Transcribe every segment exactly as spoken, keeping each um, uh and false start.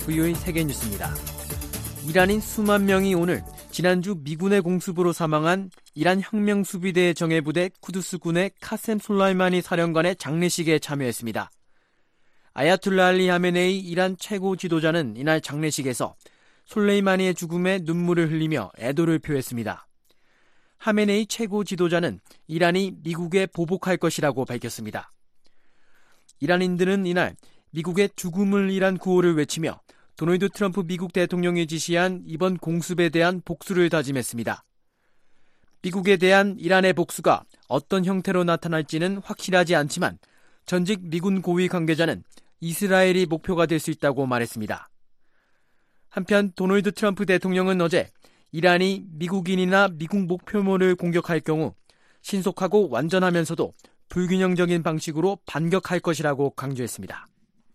브이오에이 세계뉴스입니다. 이란인 수만 명이 오늘 지난주 미군의 공습으로 사망한 이란 혁명수비대 정예부대 쿠두스군의 카셈 솔라이마니 사령관의 장례식에 참여했습니다. 아야툴라 알리 하메네이 이란 최고 지도자는 이날 장례식에서 솔레이마니의 죽음에 눈물을 흘리며 애도를 표했습니다. 하메네이 최고 지도자는 이란이 미국에 보복할 것이라고 밝혔습니다. 이란인들은 이날 미국의 죽음을 위한 구호를 외치며 도널드 트럼프 미국 대통령이 지시한 이번 공습에 대한 복수를 다짐했습니다. 미국에 대한 이란의 복수가 어떤 형태로 나타날지는 확실하지 않지만 전직 미군 고위 관계자는 이스라엘이 목표가 될 수 있다고 말했습니다. 한편 도널드 트럼프 대통령은 어제 이란이 미국인이나 미국 목표물을 공격할 경우 신속하고 완전하면서도 불균형적인 방식으로 반격할 것이라고 강조했습니다.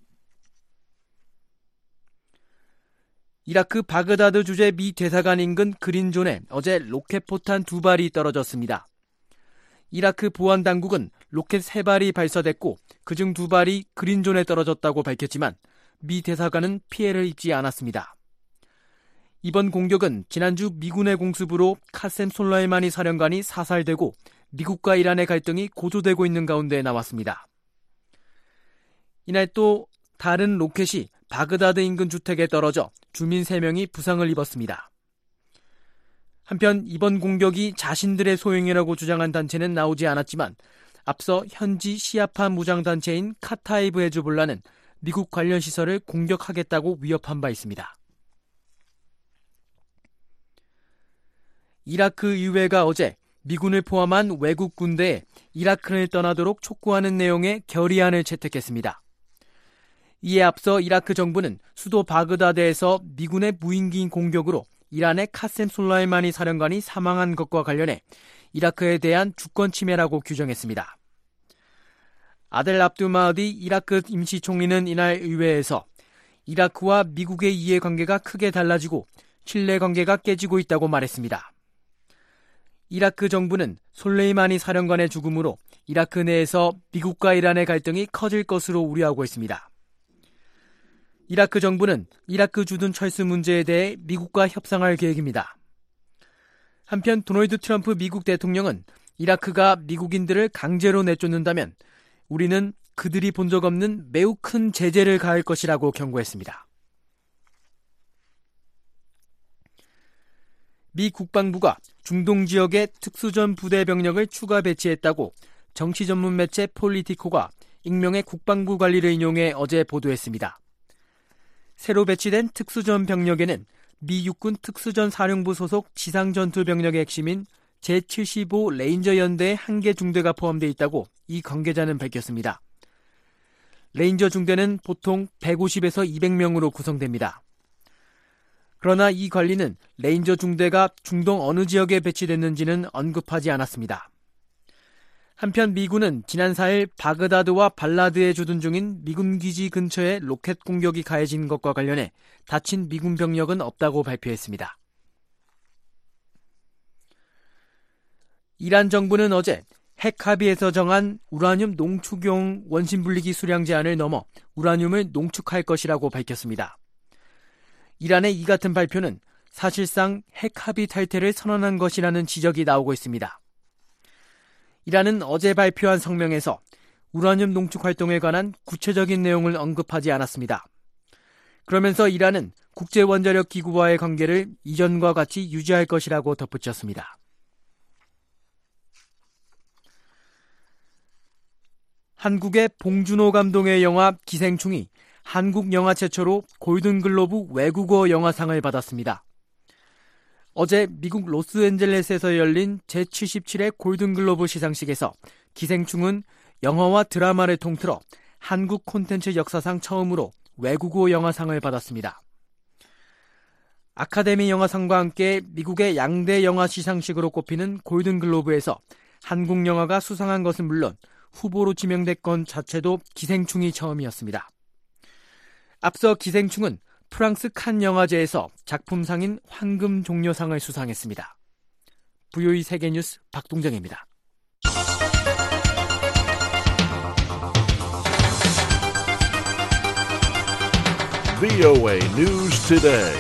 이라크 바그다드 주재 미 대사관 인근 그린존에 어제 로켓포탄 두 발이 떨어졌습니다. 이라크 보안당국은 로켓 세 발이 발사됐고 그중 두 발이 그린존에 떨어졌다고 밝혔지만 미 대사관은 피해를 입지 않았습니다. 이번 공격은 지난주 미군의 공습으로 카셈 솔라이마니 사령관이 사살되고 미국과 이란의 갈등이 고조되고 있는 가운데 나왔습니다. 이날 또 다른 로켓이 바그다드 인근 주택에 떨어져 주민 세 명이 부상을 입었습니다. 한편 이번 공격이 자신들의 소행이라고 주장한 단체는 나오지 않았지만 앞서 현지 시아파 무장단체인 카타이브 헤즈볼라는 미국 관련 시설을 공격하겠다고 위협한 바 있습니다. 이라크 의회가 어제 미군을 포함한 외국 군대에 이라크를 떠나도록 촉구하는 내용의 결의안을 채택했습니다. 이에 앞서 이라크 정부는 수도 바그다드에서 미군의 무인기 공격으로 이란의 카셈 솔라이마니 사령관이 사망한 것과 관련해 이라크에 대한 주권 침해라고 규정했습니다. 아델 압두 마흐디 이라크 임시총리는 이날 의회에서 이라크와 미국의 이해관계가 크게 달라지고 신뢰관계가 깨지고 있다고 말했습니다. 이라크 정부는 솔레이마니 사령관의 죽음으로 이라크 내에서 미국과 이란의 갈등이 커질 것으로 우려하고 있습니다. 이라크 정부는 이라크 주둔 철수 문제에 대해 미국과 협상할 계획입니다. 한편 도널드 트럼프 미국 대통령은 이라크가 미국인들을 강제로 내쫓는다면 우리는 그들이 본 적 없는 매우 큰 제재를 가할 것이라고 경고했습니다. 미 국방부가 중동 지역에 특수전 부대 병력을 추가 배치했다고 정치 전문 매체 폴리티코가 익명의 국방부 관리를 인용해 어제 보도했습니다. 새로 배치된 특수전 병력에는 미 육군 특수전 사령부 소속 지상전투 병력의 핵심인 제칠십오 레인저 연대의 한 개 중대가 포함되어 있다고 이 관계자는 밝혔습니다. 레인저 중대는 보통 백오십에서 이백 명으로 구성됩니다. 그러나 이 관리는 레인저 중대가 중동 어느 지역에 배치됐는지는 언급하지 않았습니다. 한편 미군은 지난 사일 바그다드와 발라드에 주둔 중인 미군 기지 근처에 로켓 공격이 가해진 것과 관련해 다친 미군 병력은 없다고 발표했습니다. 이란 정부는 어제 핵 합의에서 정한 우라늄 농축용 원심분리기 수량 제한을 넘어 우라늄을 농축할 것이라고 밝혔습니다. 이란의 이 같은 발표는 사실상 핵 합의 탈퇴를 선언한 것이라는 지적이 나오고 있습니다. 이란은 어제 발표한 성명에서 우라늄 농축 활동에 관한 구체적인 내용을 언급하지 않았습니다. 그러면서 이란은 국제원자력기구와의 관계를 이전과 같이 유지할 것이라고 덧붙였습니다. 한국의 봉준호 감독의 영화 기생충이 한국 영화 최초로 골든글로브 외국어 영화상을 받았습니다. 어제 미국 로스앤젤레스에서 열린 제칠십칠 회 골든글로브 시상식에서 기생충은 영화와 드라마를 통틀어 한국 콘텐츠 역사상 처음으로 외국어 영화상을 받았습니다. 아카데미 영화상과 함께 미국의 양대 영화 시상식으로 꼽히는 골든글로브에서 한국 영화가 수상한 것은 물론 후보로 지명됐건 자체도 기생충이 처음이었습니다. 앞서 기생충은 프랑스 칸 영화제에서 작품상인 황금 종려상을 수상했습니다. 브이오에이 세계뉴스 박동정입니다. 브이오에이 News Today.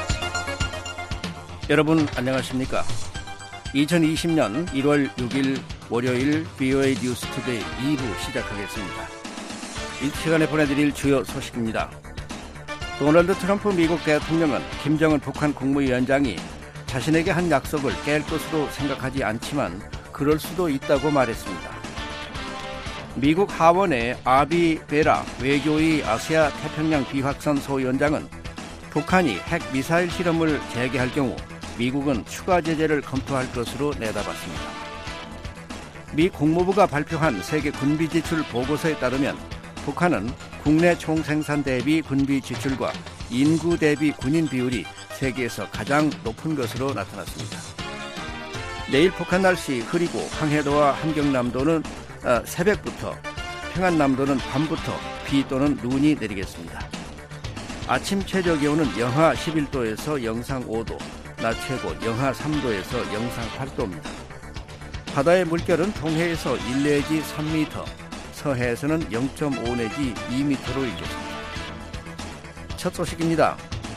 여러분 안녕하십니까? 이천이십년 일월 육일 월요일 브이오에이 뉴스 투데이 이 부 시작하겠습니다. 이 시간에 보내드릴 주요 소식입니다. 도널드 트럼프 미국 대통령은 김정은 북한 국무위원장이 자신에게 한 약속을 깰 것으로 생각하지 않지만 그럴 수도 있다고 말했습니다. 미국 하원의 아비 베라 외교위 아시아 태평양 비확산 소위원장은 북한이 핵 미사일 실험을 재개할 경우 미국은 추가 제재를 검토할 것으로 내다봤습니다. 미 국무부가 발표한 세계 군비 지출 보고서에 따르면 북한은 국내 총생산 대비 군비 지출과 인구 대비 군인 비율이 세계에서 가장 높은 것으로 나타났습니다. 내일 북한 날씨 흐리고 황해도와 함경남도는 어, 새벽부터, 평안남도는 밤부터 비 또는 눈이 내리겠습니다. 아침 최저 기온은 영하 십일 도에서 영상 오 도, 낮 최고 영하 삼 도에서 영상 팔 도입니다. 바다의 물결은 동해에서 일 내지 삼 미터, 서해에서는 영 점 오 내지 이 미터로 일겠습니다. 첫 소식입니다.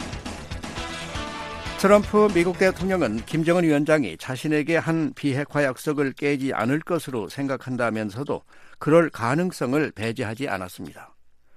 트럼프 미국 대통령은 김정은 위원장이 자신에게 한 비핵화 약속을 깨지 않을 것으로 생각한다면서도 그럴 가능성을 배제하지 않았습니다.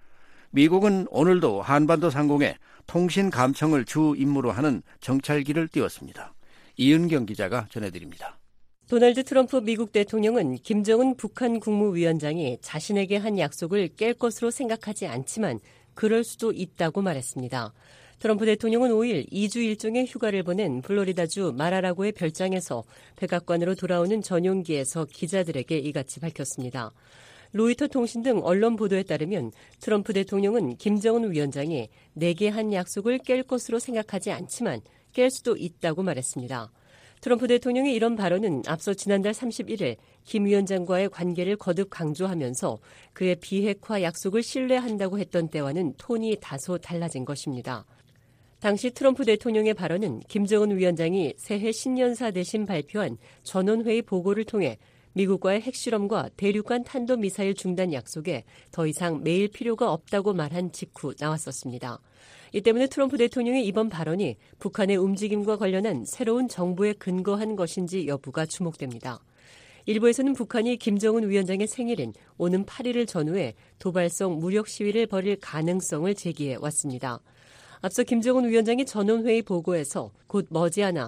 미국은 오늘도 한반도 상공에 통신 감청을 주 임무로 하는 정찰기를 띄웠습니다. 이은경 기자가 전해드립니다. 도널드 트럼프 미국 대통령은 김정은 북한 국무위원장이 자신에게 한 약속을 깰 것으로 생각하지 않지만 그럴 수도 있다고 말했습니다. 트럼프 대통령은 오일 이 주 일정의 휴가를 보낸 플로리다주 마라라고의 별장에서 백악관으로 돌아오는 전용기에서 기자들에게 이같이 밝혔습니다. 로이터 통신 등 언론 보도에 따르면 트럼프 대통령은 김정은 위원장이 내게 한 약속을 깰 것으로 생각하지 않지만 깰 수도 있다고 말했습니다. 트럼프 대통령의 이런 발언은 앞서 지난달 삼십일일 김 위원장과의 관계를 거듭 강조하면서 그의 비핵화 약속을 신뢰한다고 했던 때와는 톤이 다소 달라진 것입니다. 당시 트럼프 대통령의 발언은 김정은 위원장이 새해 신년사 대신 발표한 전원회의 보고를 통해 미국과의 핵실험과 대륙간 탄도미사일 중단 약속에 더 이상 매일 필요가 없다고 말한 직후 나왔었습니다. 이 때문에 트럼프 대통령의 이번 발언이 북한의 움직임과 관련한 새로운 정보에 근거한 것인지 여부가 주목됩니다. 일부에서는 북한이 김정은 위원장의 생일인 오는 팔일을 전후해 도발성 무력 시위를 벌일 가능성을 제기해 왔습니다. 앞서 김정은 위원장이 전원회의 보고에서 곧 머지않아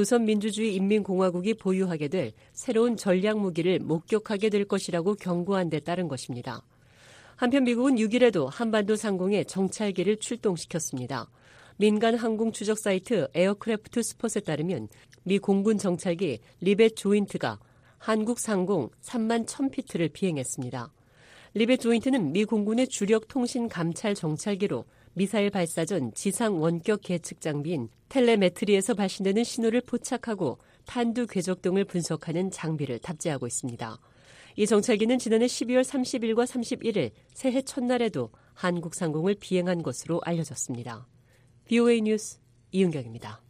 조선민주주의인민공화국이 보유하게 될 새로운 전략무기를 목격하게 될 것이라고 경고한 데 따른 것입니다. 한편 미국은 육일에도 한반도 상공에 정찰기를 출동시켰습니다. 민간 항공 추적 사이트 에어크래프트 스폿에 따르면 미 공군 정찰기 리벳 조인트가 한국 상공 삼만 천 피트를 비행했습니다. 리벳 조인트는 미 공군의 주력 통신 감찰 정찰기로 미사일 발사 전 지상 원격 계측 장비인 텔레메트리에서 발신되는 신호를 포착하고 탄두 궤적 등을 분석하는 장비를 탑재하고 있습니다. 이 정찰기는 지난해 십이월 삼십일과 삼십일일 새해 첫날에도 한국 상공을 비행한 것으로 알려졌습니다. 브이오에이 뉴스 이은경입니다.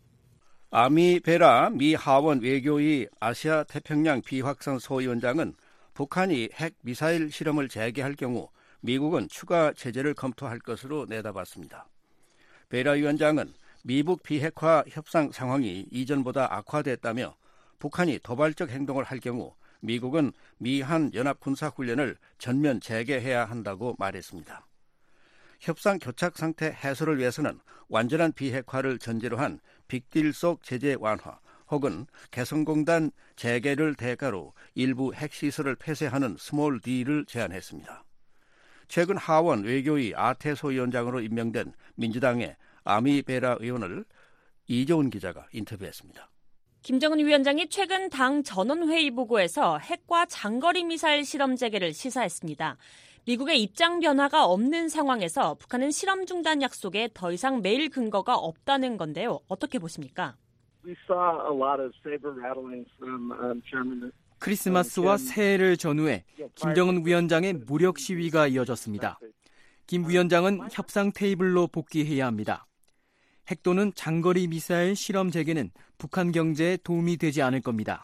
아미 베라 미 하원 외교위 아시아 태평양 비확산 소위원장은 북한이 핵 미사일 실험을 재개할 경우 미국은 추가 제재를 검토할 것으로 내다봤습니다. 베라 위원장은 미북 비핵화 협상 상황이 이전보다 악화됐다며 북한이 도발적 행동을 할 경우 미국은 미한 연합군사훈련을 전면 재개해야 한다고 말했습니다. 협상 교착 상태 해소를 위해서는 완전한 비핵화를 전제로 한 빅딜 속 제재 완화 혹은 개성공단 재개를 대가로 일부 핵시설을 폐쇄하는 스몰 D를 제안했습니다. 최근 하원 외교위 아태 소위원장으로 임명된 민주당의 아미 베라 의원을 이조은 기자가 인터뷰했습니다. 김정은 위원장이 최근 당 전원회의 보고에서 핵과 장거리 미사일 실험 재개를 시사했습니다. 미국의 입장 변화가 없는 상황에서 북한은 실험 중단 약속에 더 이상 매일 근거가 없다는 건데요. 어떻게 보십니까? We saw a lot of saber rattling from um, Chairman. 크리스마스와 새해를 전후해 김정은 위원장의 무력 시위가 이어졌습니다. 김 위원장은 협상 테이블로 복귀해야 합니다. 핵 또는 장거리 미사일 실험 재개는 북한 경제에 도움이 되지 않을 겁니다.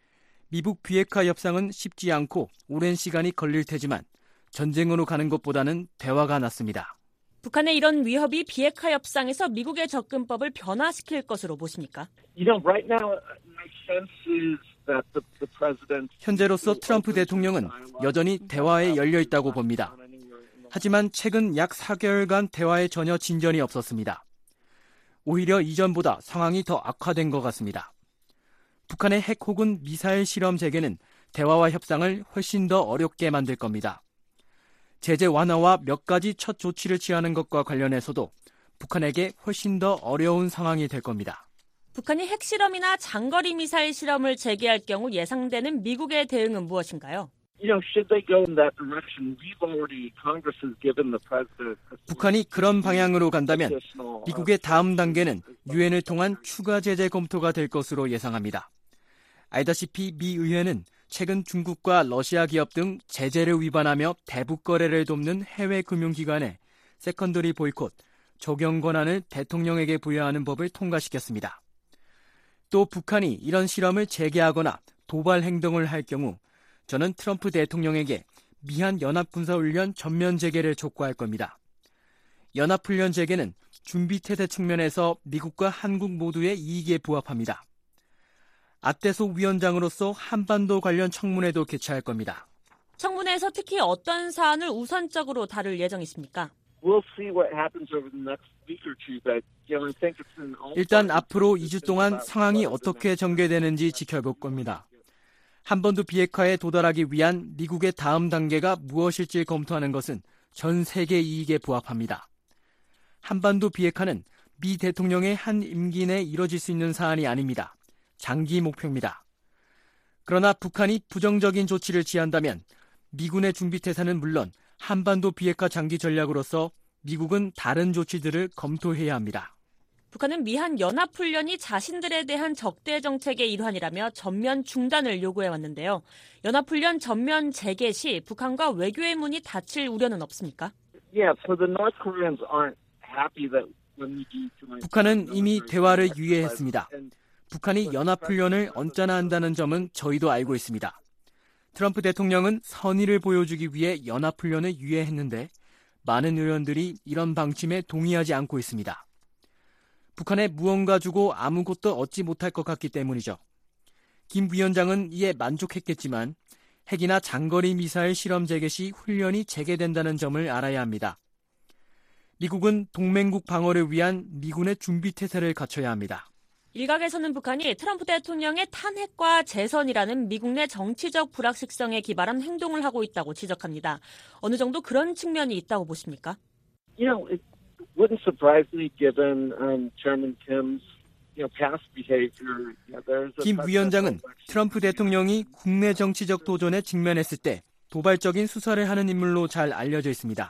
미북 비핵화 협상은 쉽지 않고 오랜 시간이 걸릴 테지만 전쟁으로 가는 것보다는 대화가 낫습니다. 북한의 이런 위협이 비핵화 협상에서 미국의 접근법을 변화시킬 것으로 보십니까? You know, right now, my sense is that the, the president. 현재로서 트럼프 대통령은 여전히 대화에 열려 있다고 봅니다. 하지만 최근 약 사 개월간 대화에 전혀 진전이 없었습니다. 오히려 이전보다 상황이 더 악화된 것 같습니다. 북한의 핵 혹은 미사일 실험 재개는 대화와 협상을 훨씬 더 어렵게 만들 겁니다. 제재 완화와 몇 가지 첫 조치를 취하는 것과 관련해서도 북한에게 훨씬 더 어려운 상황이 될 겁니다. 북한이 핵실험이나 장거리 미사일 실험을 재개할 경우 예상되는 미국의 대응은 무엇인가요? You know, should they go in that direction? We've already, Congress has given the president. 북한이 그런 방향으로 간다면 미국의 다음 단계는 유엔을 통한 추가 제재 검토가 될 것으로 예상합니다. 알다시피 미 의회는 최근 중국과 러시아 기업 등 제재를 위반하며 대북 거래를 돕는 해외 금융기관에 세컨더리 보이콧, 적용 권한을 대통령에게 부여하는 법을 통과시켰습니다. 또 북한이 이런 실험을 재개하거나 도발 행동을 할 경우 저는 트럼프 대통령에게 미한 연합군사훈련 전면 재개를 촉구할 겁니다. 연합훈련 재개는 준비태세 측면에서 미국과 한국 모두의 이익에 부합합니다. 아떼소 위원장으로서 한반도 관련 청문회도 개최할 겁니다. 청문회에서 특히 어떤 사안을 우선적으로 다룰 예정이십니까? We'll see what happens over the next week or two, but you know, I think it's an 일단 앞으로 이 주 동안 상황이 어떻게 전개되는지 지켜볼 겁니다. 한반도 비핵화에 도달하기 위한 미국의 다음 단계가 무엇일지 검토하는 것은 전 세계 이익에 부합합니다. 한반도 비핵화는 미 대통령의 한 임기 내에 이뤄질 수 있는 사안이 아닙니다. 장기 목표입니다. 그러나 북한이 부정적인 조치를 취한다면 미군의 준비태세는 물론 한반도 비핵화 장기 전략으로서 미국은 다른 조치들을 검토해야 합니다. 북한은 미한 연합훈련이 자신들에 대한 적대 정책의 일환이라며 전면 중단을 요구해왔는데요. 연합훈련 전면 재개 시 북한과 외교의 문이 닫힐 우려는 없습니까? Yeah, so the North Koreans aren't happy that when we do joint. 북한은 이미 대화를 유예했습니다. 북한이 연합훈련을 언짢아 한다는 점은 저희도 알고 있습니다. 트럼프 대통령은 선의를 보여주기 위해 연합훈련을 유예했는데 많은 의원들이 이런 방침에 동의하지 않고 있습니다. 북한에 무언가 주고 아무것도 얻지 못할 것 같기 때문이죠. 김 위원장은 이에 만족했겠지만 핵이나 장거리 미사일 실험 재개 시 훈련이 재개된다는 점을 알아야 합니다. 미국은 동맹국 방어를 위한 미군의 준비태세를 갖춰야 합니다. 일각에서는 북한이 트럼프 대통령의 탄핵과 재선이라는 미국 내 정치적 불확실성에 기반한 행동을 하고 있다고 지적합니다. 어느 정도 그런 측면이 있다고 보십니까? You know, it wouldn't surprise me given um, Chairman Kim's you know past behavior. You know, there's a 김 위원장은 트럼프 대통령이 국내 정치적 도전에 직면했을 때 도발적인 수사를 하는 인물로 잘 알려져 있습니다.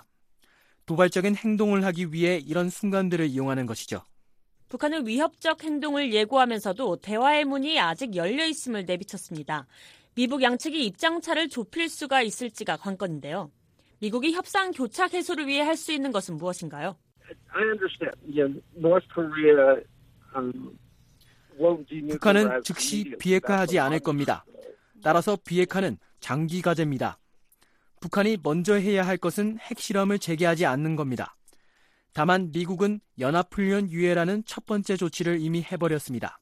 도발적인 행동을 하기 위해 이런 순간들을 이용하는 것이죠. 북한은 위협적 행동을 예고하면서도 대화의 문이 아직 열려 있음을 내비쳤습니다. 미북 양측이 입장차를 좁힐 수가 있을지가 관건인데요. 미국이 협상 교착 해소를 위해 할 수 있는 것은 무엇인가요? I understand. You know, North Korea um, won't denuclearize 북한은 즉시 immediately. 비핵화하지 않을 겁니다. 따라서 비핵화는 장기 과제입니다. 북한이 먼저 해야 할 것은 핵실험을 재개하지 않는 겁니다. 다만 미국은 연합훈련 유예라는 첫 번째 조치를 이미 해버렸습니다.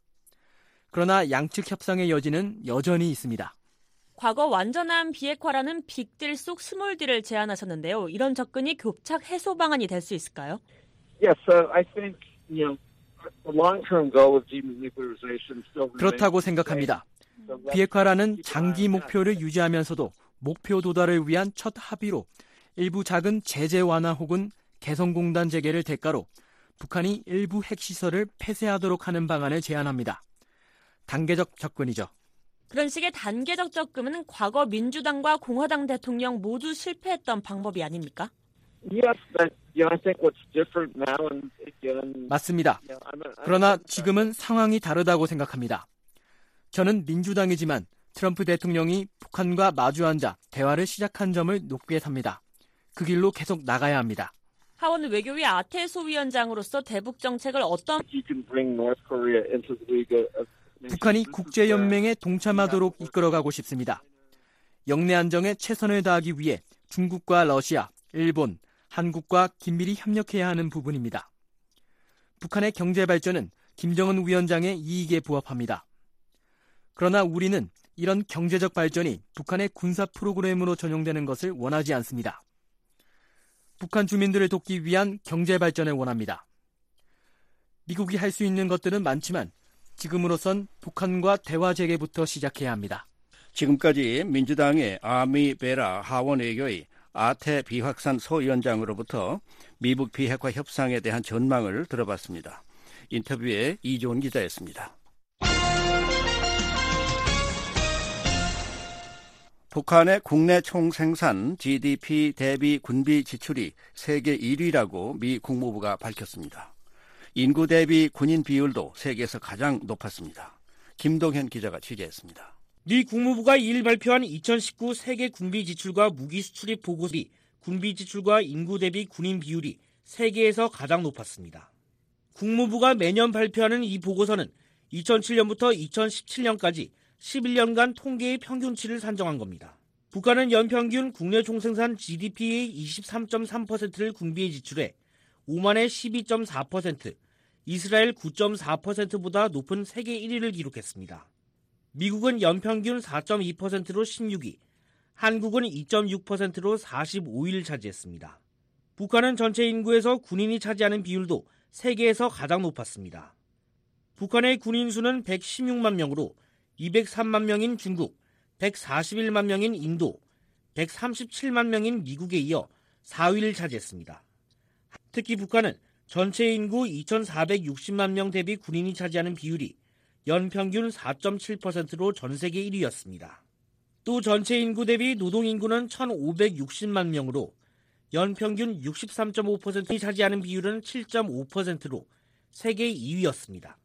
그러나 양측 협상의 여지는 여전히 있습니다. 과거 완전한 비핵화라는 빅딜 속 스몰딜을 제안하셨는데요. 이런 접근이 교착 해소 방안이 될 수 있을까요? Yes, so I think you know the long-term goal of denuclearization still remains. 그렇다고 생각합니다. 비핵화라는 장기 목표를 유지하면서도 목표 도달을 위한 첫 합의로 일부 작은 제재 완화 혹은 개성공단 재개를 대가로 북한이 일부 핵시설을 폐쇄하도록 하는 방안을 제안합니다. 단계적 접근이죠. 그런 식의 단계적 접근은 과거 민주당과 공화당 대통령 모두 실패했던 방법이 아닙니까? Yes, but you know, I think what's different now and again. 맞습니다. You know, I'm a, I'm 그러나 지금은 상황이 다르다고 생각합니다. 저는 민주당이지만 트럼프 대통령이 북한과 마주 앉아 대화를 시작한 점을 높게 삽니다. 그 길로 계속 나가야 합니다. 하원 외교위 아테소 위원장으로서 대북 정책을 어떤 you can bring North Korea into the League of Nations. 북한이 국제연맹에 동참하도록 이끌어가고 싶습니다. 영내 안정에 최선을 다하기 위해 중국과 러시아, 일본, 한국과 긴밀히 협력해야 하는 부분입니다. 북한의 경제 발전은 김정은 위원장의 이익에 부합합니다. 그러나 우리는 이런 경제적 발전이 북한의 군사 프로그램으로 전용되는 것을 원하지 않습니다. 북한 주민들을 돕기 위한 경제 발전을 원합니다. 미국이 할 수 있는 것들은 많지만 지금으로선 북한과 대화 재개부터 시작해야 합니다. 지금까지 민주당의 아미 베라 하원 외교의 아태 비확산 소위원장으로부터 미북 비핵화 협상에 대한 전망을 들어봤습니다. 인터뷰에 이종훈 기자였습니다. 북한의 국내 총생산 지디피 대비 군비 지출이 세계 일 위라고 미 국무부가 밝혔습니다. 인구 대비 군인 비율도 세계에서 가장 높았습니다. 김동현 기자가 취재했습니다. 미 국무부가 이일 발표한 이천십구 세계 군비 지출과 무기 수출입 보고서이 군비 지출과 인구 대비 군인 비율이 세계에서 가장 높았습니다. 국무부가 매년 발표하는 이 보고서는 이천칠 년부터 이천십칠 년까지 십일 년간 통계의 평균치를 산정한 겁니다. 북한은 연평균 국내 총생산 지디피의 이십삼 점 삼 퍼센트를 군비에 지출해 오만의 십이 점 사 퍼센트, 이스라엘 구 점 사 퍼센트보다 높은 세계 일 위를 기록했습니다. 미국은 연평균 사 점 이 퍼센트로 십육 위, 한국은 이 점 육 퍼센트로 사십오 위를 차지했습니다. 북한은 전체 인구에서 군인이 차지하는 비율도 세계에서 가장 높았습니다. 북한의 군인 수는 백십육만 명으로 이백삼만 명인 중국, 백사십일만 명인 인도, 백삼십칠만 명인 미국에 이어 사 위를 차지했습니다. 특히 북한은 전체 인구 이천사백육십만 명 대비 군인이 차지하는 비율이 연평균 사 점 칠 퍼센트로 전 세계 일 위였습니다. 또 전체 인구 대비 노동인구는 천오백육십만 명으로 연평균 육십삼 점 오 퍼센트를 차지하는 비율은 칠 점 오 퍼센트로 세계 이 위였습니다.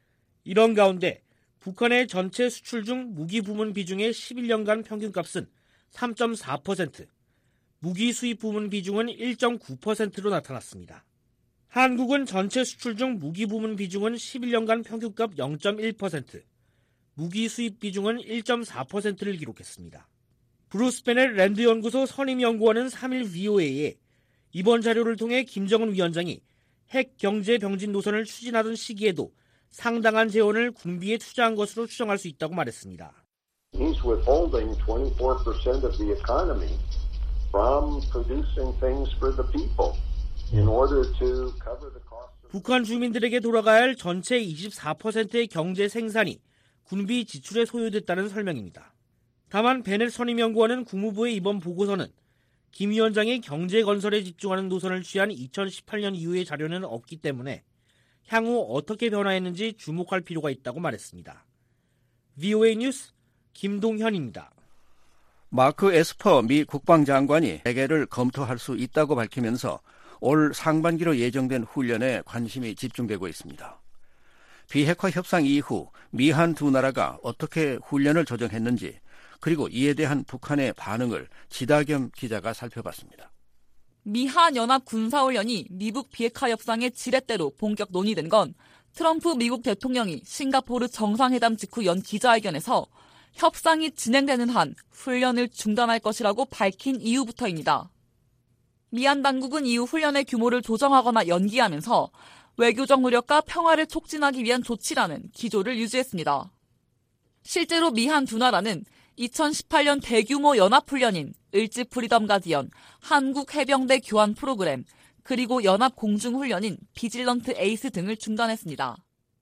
이런 가운데 북한의 전체 수출 중 무기 부문 비중의 십일 년간 평균값은 삼 점 사 퍼센트, 무기 수입 부문 비중은 일 점 구 퍼센트로 나타났습니다. 한국은 전체 수출 중 무기 부문 비중은 십일 년간 평균값 영 점 일 퍼센트, 무기 수입 비중은 일 점 사 퍼센트를 기록했습니다. 브루스 베넷 랜드 연구소 선임연구원은 삼일 브이오에이에 이번 자료를 통해 김정은 위원장이 핵 경제 병진 노선을 추진하던 시기에도 상당한 재원을 군비에 투자한 것으로 추정할 수 있다고 말했습니다. He's withholding twenty-four percent of the economy from producing things for the people in order to cover the cost. 북한 주민들에게 돌아가야 할 전체 이십사 퍼센트의 경제 생산이 군비 지출에 소요됐다는 설명입니다. 다만 베넷 선임연구원은 국무부의 이번 보고서는 김 위원장이 경제 건설에 집중하는 노선을 취한 이천십팔 년 이후의 자료는 없기 때문에 향후 어떻게 변화했는지 주목할 필요가 있다고 말했습니다. 브이오에이 뉴스 김동현입니다. 마크 에스퍼 미 국방장관이 재개를 검토할 수 있다고 밝히면서 올 상반기로 예정된 훈련에 관심이 집중되고 있습니다. 비핵화 협상 이후 미한 두 나라가 어떻게 훈련을 조정했는지 그리고 이에 대한 북한의 반응을 지다겸 기자가 살펴봤습니다. 미한 연합 군사훈련이 미북 비핵화 협상의 지렛대로 본격 논의된 건 트럼프 미국 대통령이 싱가포르 정상회담 직후 연 기자회견에서 협상이 진행되는 한 훈련을 중단할 것이라고 밝힌 이후부터입니다. 미한 당국은 이후 훈련의 규모를 조정하거나 연기하면서 외교적 노력과 평화를 촉진하기 위한 조치라는 기조를 유지했습니다. 실제로 미한 두 나라는 이천십팔 년 대규모 연합훈련인 을지 프리덤 가디언, 한국 해병대 교환 프로그램, 그리고 연합 공중훈련인 비질런트 에이스 등을 중단했습니다.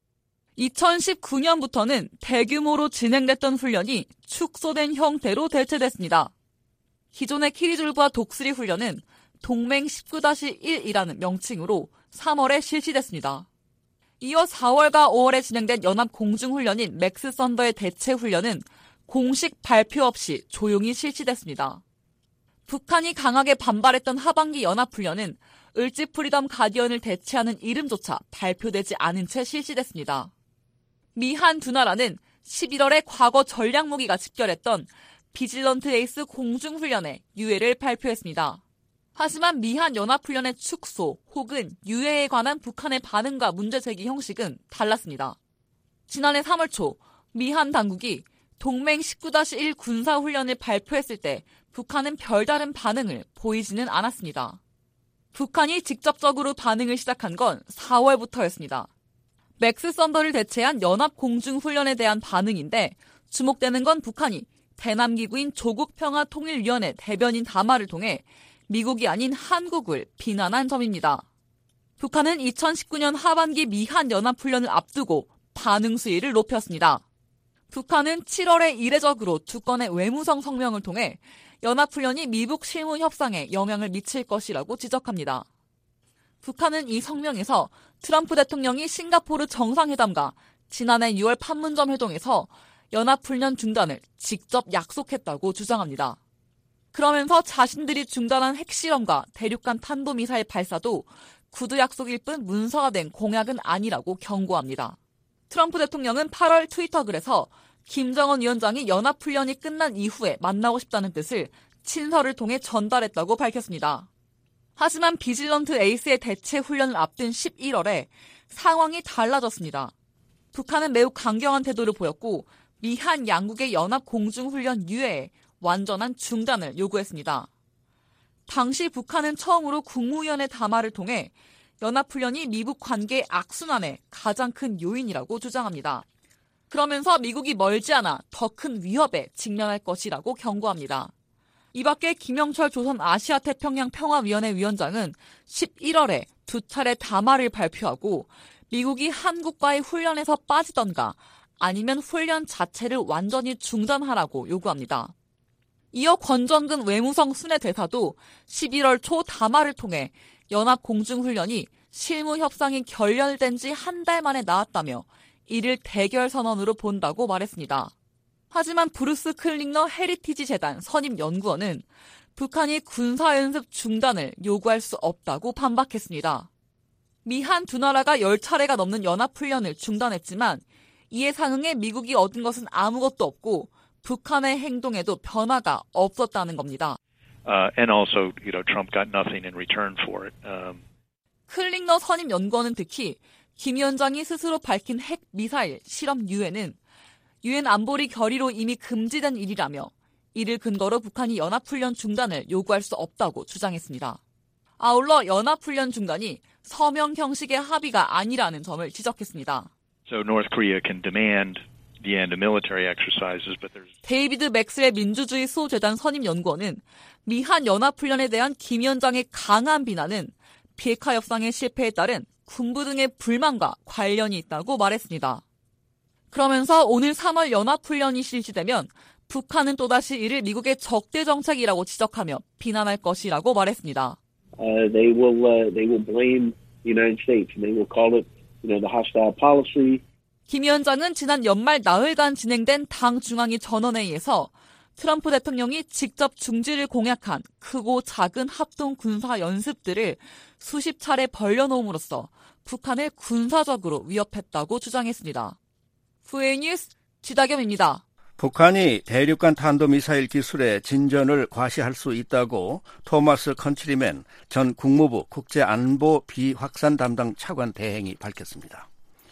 이천십구 년부터는 대규모로 진행됐던 훈련이 축소된 형태로 대체됐습니다. 기존의 키리졸브와 독수리 훈련은 동맹 십구 다시 일이라는 명칭으로 삼월에 실시됐습니다. 이어 사월과 오월에 진행된 연합 공중훈련인 맥스 썬더의 대체 훈련은 공식 발표 없이 조용히 실시됐습니다. 북한이 강하게 반발했던 하반기 연합훈련은 을지 프리덤 가디언을 대체하는 이름조차 발표되지 않은 채 실시됐습니다. 미한 두 나라는 십일월에 과거 전략무기가 집결했던 비질런트 에이스 공중훈련에 유해를 발표했습니다. 하지만 미한 연합훈련의 축소 혹은 유해에 관한 북한의 반응과 문제제기 형식은 달랐습니다. 지난해 삼월 초 미한 당국이 동맹 십구 다시 일 군사훈련을 발표했을 때 북한은 별다른 반응을 보이지는 않았습니다. 북한이 직접적으로 반응을 시작한 건 사월부터였습니다. 맥스 썬더를 대체한 연합공중훈련에 대한 반응인데 주목되는 건 북한이 대남기구인 조국평화통일위원회 대변인 담화를 통해 미국이 아닌 한국을 비난한 점입니다. 북한은 이천십구 년 하반기 미한 연합훈련을 앞두고 반응 수위를 높였습니다. 북한은 칠월에 이례적으로 두 건의 외무성 성명을 통해 연합훈련이 미북 실무 협상에 영향을 미칠 것이라고 지적합니다. 북한은 이 성명에서 트럼프 대통령이 싱가포르 정상회담과 지난해 유월 판문점 회동에서 연합훈련 중단을 직접 약속했다고 주장합니다. 그러면서 자신들이 중단한 핵실험과 대륙간 탄도미사일 발사도 구두 약속일 뿐 문서화된 공약은 아니라고 경고합니다. 트럼프 대통령은 팔월 트위터 글에서 김정은 위원장이 연합훈련이 끝난 이후에 만나고 싶다는 뜻을 친서를 통해 전달했다고 밝혔습니다. 하지만 비질런트 에이스의 대체 훈련을 앞둔 십일월에 상황이 달라졌습니다. 북한은 매우 강경한 태도를 보였고 미한 양국의 연합공중훈련 유예에 완전한 중단을 요구했습니다. 당시 북한은 처음으로 국무위원회 담화를 통해 연합훈련이 미북 관계의 악순환의 가장 큰 요인이라고 주장합니다. 그러면서 미국이 멀지 않아 더 큰 위협에 직면할 것이라고 경고합니다. 이 밖에 김영철 조선 아시아태평양 평화위원회 위원장은 십일월에 두 차례 담화를 발표하고 미국이 한국과의 훈련에서 빠지던가 아니면 훈련 자체를 완전히 중단하라고 요구합니다. 이어 권정근 외무성 순회 대사도 십일월 초 담화를 통해 연합공중훈련이 실무 협상이 결렬된 지 한 달 만에 나왔다며 이를 대결 선언으로 본다고 말했습니다. 하지만 브루스 클링너 헤리티지 재단 선임 연구원은 북한이 군사연습 중단을 요구할 수 없다고 반박했습니다. 미한 두 나라가 열 차례가 넘는 연합훈련을 중단했지만 이에 상응해 미국이 얻은 것은 아무것도 없고 북한의 행동에도 변화가 없었다는 겁니다. Uh, and also, you know, Trump got nothing in return for it. Um... 클링너 선임 연구원은 특히 김 위원장이 스스로 밝힌 핵 미사일 실험 유예는 유엔 안보리 결의로 이미 금지된 일이라며 이를 근거로 북한이 연합훈련 중단을 요구할 수 없다고 주장했습니다. 아울러 연합훈련 중단이 서명 형식의 합의가 아니라는 점을 지적했습니다. So North Korea can demand the end of military exercises, but there's... 데이비드 맥스웰 민주주의 수호재단 선임 연구원은 미한 연합훈련에 대한 김 위원장의 강한 비난은 비핵화 협상의 실패에 따른 군부 등의 불만과 관련이 있다고 말했습니다. 그러면서 오늘 삼월 연합훈련이 실시되면 북한은 또다시 이를 미국의 적대 정책이라고 지적하며 비난할 것이라고 말했습니다. Uh, they will uh, they will blame the United States and they will call it, you know, the hostile policy. 김 위원장은 지난 연말 나흘간 진행된 당 중앙위 전원회의에서 트럼프 대통령이 직접 중지를 공약한 크고 작은 합동 군사 연습들을 수십 차례 벌려놓음으로써 북한을 군사적으로 위협했다고 주장했습니다. 브이오에이 뉴스 지다겸입니다. 북한이 대륙간 탄도미사일 기술의 진전을 과시할 수 있다고 토마스 컨트리맨 전 국무부 국제안보 비확산 담당 차관 대행이 밝혔습니다.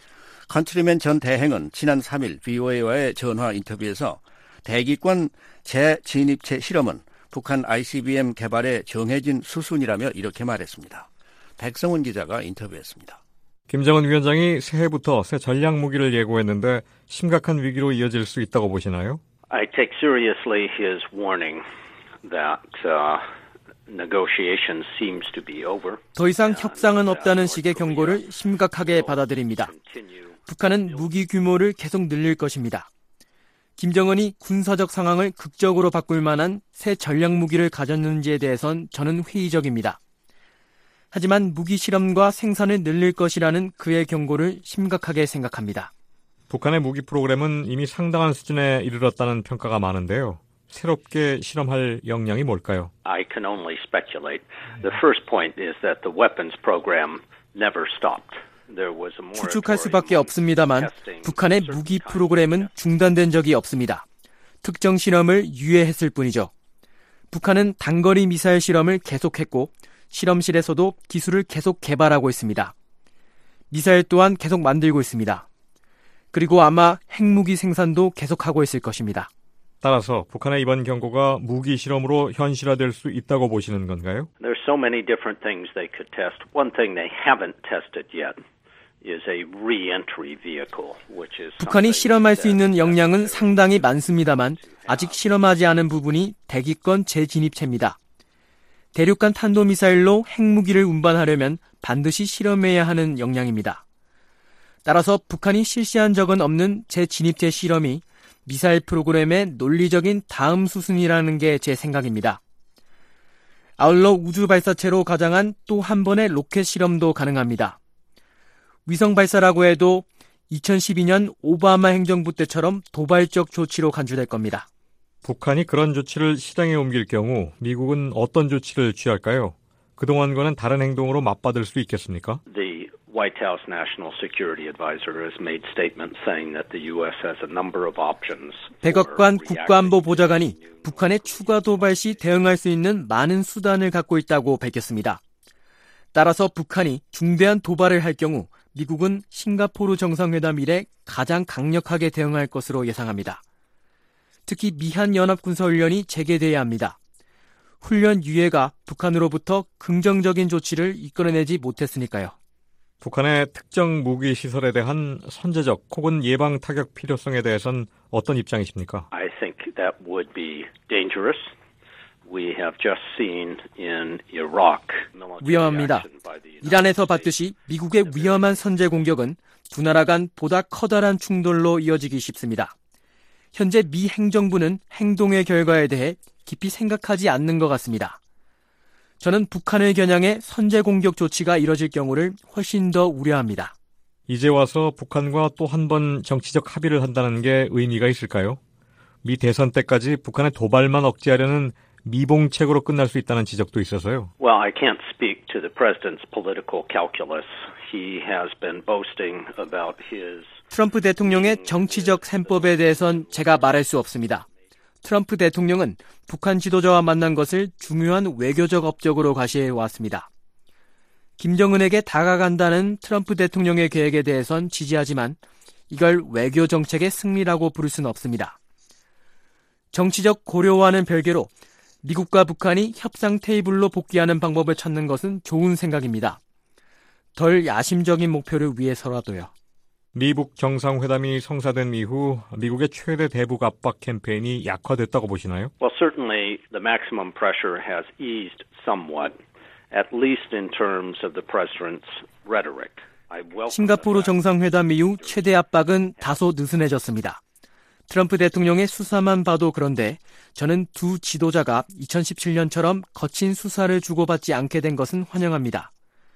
컨트리맨 전 대행은 지난 삼 일 브이오에이와의 전화 인터뷰에서 대기권 재진입체 실험은 북한 아이씨비엠 개발의 정해진 수순이라며 이렇게 말했습니다. 백성훈 기자가 인터뷰했습니다. 김정은 위원장이 새해부터 새 전략 무기를 예고했는데 심각한 위기로 이어질 수 있다고 보시나요? I take seriously his warning that uh, negotiations seems to be over. 더 이상 협상은 없다는 식의 경고를 심각하게 받아들입니다. 북한은 무기 규모를 계속 늘릴 것입니다. 김정은이 군사적 상황을 극적으로 바꿀 만한 새 전략 무기를 가졌는지에 대해선 저는 회의적입니다. 하지만 무기 실험과 생산을 늘릴 것이라는 그의 경고를 심각하게 생각합니다. 북한의 무기 프로그램은 이미 상당한 수준에 이르렀다는 평가가 많은데요. 새롭게 실험할 역량이 뭘까요? I can only speculate. The first point is that the weapons program never stopped. 추측할 수밖에 없습니다만 북한의 무기 프로그램은 중단된 적이 없습니다. 특정 실험을 유예했을 뿐이죠. 북한은 단거리 미사일 실험을 계속했고 실험실에서도 기술을 계속 개발하고 있습니다. 미사일 또한 계속 만들고 있습니다. 그리고 아마 핵무기 생산도 계속하고 있을 것입니다. 따라서 북한의 이번 경고가 무기 실험으로 현실화될 수 있다고 보시는 건가요? There's so many different things they could test. One thing they haven't tested yet is a re-entry vehicle, which is 북한이 실험할 수 있는 역량은 상당히 많습니다만 아직 실험하지 않은 부분이 대기권 재진입체입니다. 대륙간 탄도미사일로 핵무기를 운반하려면 반드시 실험해야 하는 역량입니다. 따라서 북한이 실시한 적은 없는 재진입체 실험이 미사일 프로그램의 논리적인 다음 수순이라는 게 제 생각입니다. 아울러 우주 발사체로 가장한 또 한 번의 로켓 실험도 가능합니다. 위성 발사라고 해도 이천십이 년 오바마 행정부 때처럼 도발적 조치로 간주될 겁니다. 북한이 그런 조치를 실행에 옮길 경우 미국은 어떤 조치를 취할까요? 그동안과는 다른 행동으로 맞받을 수 있겠습니까? The White House National Security Advisor has made statements saying that the U S has a number of options. 백악관 국가안보 보좌관이 북한의 추가 도발 시 대응할 수 있는 많은 수단을 갖고 있다고 밝혔습니다. 따라서 북한이 중대한 도발을 할 경우 미국은 싱가포르 정상회담 이래 가장 강력하게 대응할 것으로 예상합니다. 특히 미한연합군사훈련이 재개돼야 합니다. 훈련 유예가 북한으로부터 긍정적인 조치를 이끌어내지 못했으니까요. 북한의 특정 무기 시설에 대한 선제적 혹은 예방 타격 필요성에 대해선 어떤 입장이십니까? I think that would be dangerous. We have just seen in Iraq. 위험합니다. 이란에서 봤듯이 미국의 위험한 선제 공격은 두 나라 간 보다 커다란 충돌로 이어지기 쉽습니다. 현재 미 행정부는 행동의 결과에 대해 깊이 생각하지 않는 것 같습니다. 저는 북한을 겨냥해 선제 공격 조치가 이뤄질 경우를 훨씬 더 우려합니다. 이제 와서 북한과 또 한 번 정치적 합의를 한다는 게 의미가 있을까요? 미 대선 때까지 북한의 도발만 억제하려는 미봉책으로 끝날 수 있다는 지적도 있어서요. Well, I can't speak to the president's political calculus. He has been boasting about his 트럼프 대통령의 정치적 셈법에 대해선 제가 말할 수 없습니다. 트럼프 대통령은 북한 지도자와 만난 것을 중요한 외교적 업적으로 과시해 왔습니다. 김정은에게 다가간다는 트럼프 대통령의 계획에 대해선 지지하지만 이걸 외교 정책의 승리라고 부를 수는 없습니다. 정치적 고려와는 별개로 미국과 북한이 협상 테이블로 복귀하는 방법을 찾는 것은 좋은 생각입니다. 덜 야심적인 목표를 위해서라도요. 미북 정상회담이 성사된 이후 미국의 최대 대북 압박 캠페인이 약화됐다고 보시나요? Well, certainly the maximum pressure has eased somewhat, at least in terms of the president's rhetoric. 싱가포르 정상회담 이후 최대 압박은 다소 느슨해졌습니다. 트럼프 대통령의 수사만 봐도 그런데 저는 두 지도자가 이천십칠 년처럼 거친 수사를 주고받지 않게 된 것은 환영합니다.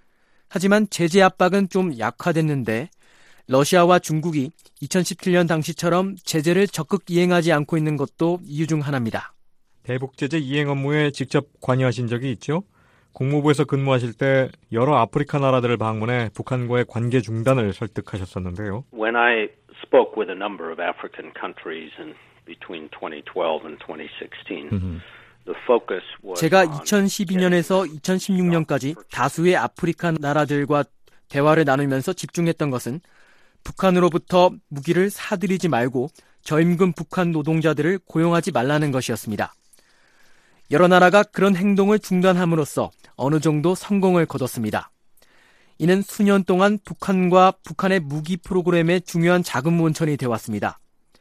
하지만 제재 압박은 좀 약화됐는데 러시아와 중국이 이천십칠 년 당시처럼 제재를 적극 이행하지 않고 있는 것도 이유 중 하나입니다. 대북 제재 이행 업무에 직접 관여하신 적이 있죠? 국무부에서 근무하실 때 여러 아프리카 나라들을 방문해 북한과의 관계 중단을 설득하셨었는데요. When I spoke with a number of African countries in between twenty twelve and twenty sixteen, the focus was 제가 이천십이 년에서 이천십육 년까지 다수의 아프리카 나라들과 대화를 나누면서 집중했던 것은 북한으로부터 무기를 사들이지 말고 저임금 북한 노동자들을 고용하지 말라는 것이었습니다. 여러 나라가 그런 행동을 중단함으로써 어느 정도 성공을 거뒀습니다. 이는 수년 동안 북한과 북한의 무기 프로그램의 중요한 자금 원천이 되어왔습니다.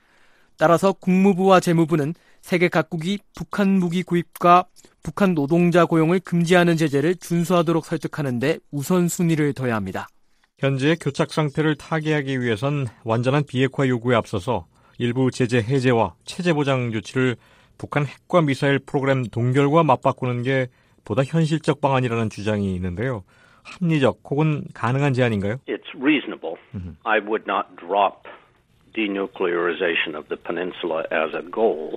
따라서 국무부와 재무부는 세계 각국이 북한 무기 구입과 북한 노동자 고용을 금지하는 제재를 준수하도록 설득하는 데 우선순위를 둬야 합니다. 현재의 교착 상태를 타개하기 위해선 완전한 비핵화 요구에 앞서서 일부 제재 해제와 체제 보장 조치를 북한 핵과 미사일 프로그램 동결과 맞바꾸는 게 보다 현실적 방안이라는 주장이 있는데요. 합리적 혹은 가능한 제안인가요? It's reasonable. Mm-hmm. I would not drop denuclearization of the peninsula as a goal.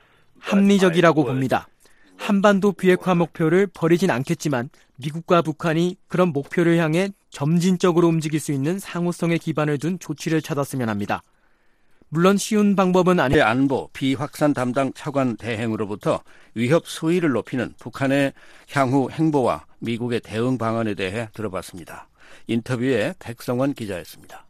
합리적이라고 봅니다. 한반도 비핵화 목표를 버리진 않겠지만 미국과 북한이 그런 목표를 향해 점진적으로 움직일 수 있는 상호성에 기반을 둔 조치를 찾았으면 합니다. 물론 쉬운 방법은 아니... 안보 비확산 담당 차관 대행으로부터 위협 수위를 높이는 북한의 향후 행보와 미국의 대응 방안에 대해 들어봤습니다. 인터뷰에 백성원 기자였습니다.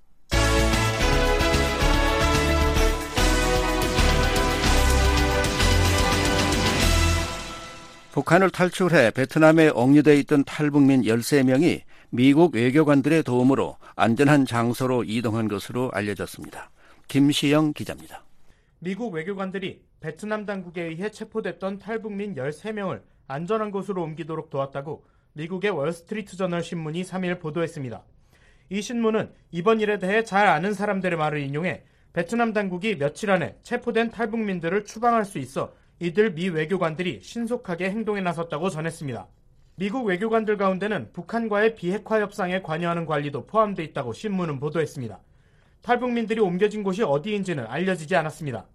북한을 탈출해 베트남에 억류돼 있던 탈북민 열세 명이 미국 외교관들의 도움으로 안전한 장소로 이동한 것으로 알려졌습니다. 김시영 기자입니다. 미국 외교관들이 베트남 당국에 의해 체포됐던 탈북민 열세 명을 안전한 곳으로 옮기도록 도왔다고 미국의 월스트리트저널 신문이 삼 일 보도했습니다. 이 신문은 이번 일에 대해 잘 아는 사람들의 말을 인용해 베트남 당국이 며칠 안에 체포된 탈북민들을 추방할 수 있어 이들 미 외교관들이 신속하게 행동에 나섰다고 전했습니다. 미국 외교관들 가운데는 북한과의 비핵화 협상에 관여하는 관리도 포함되어 있다고 신문은 보도했습니다. 탈북민들이 옮겨진 곳이 어디인지는 알려지지 않았습니다.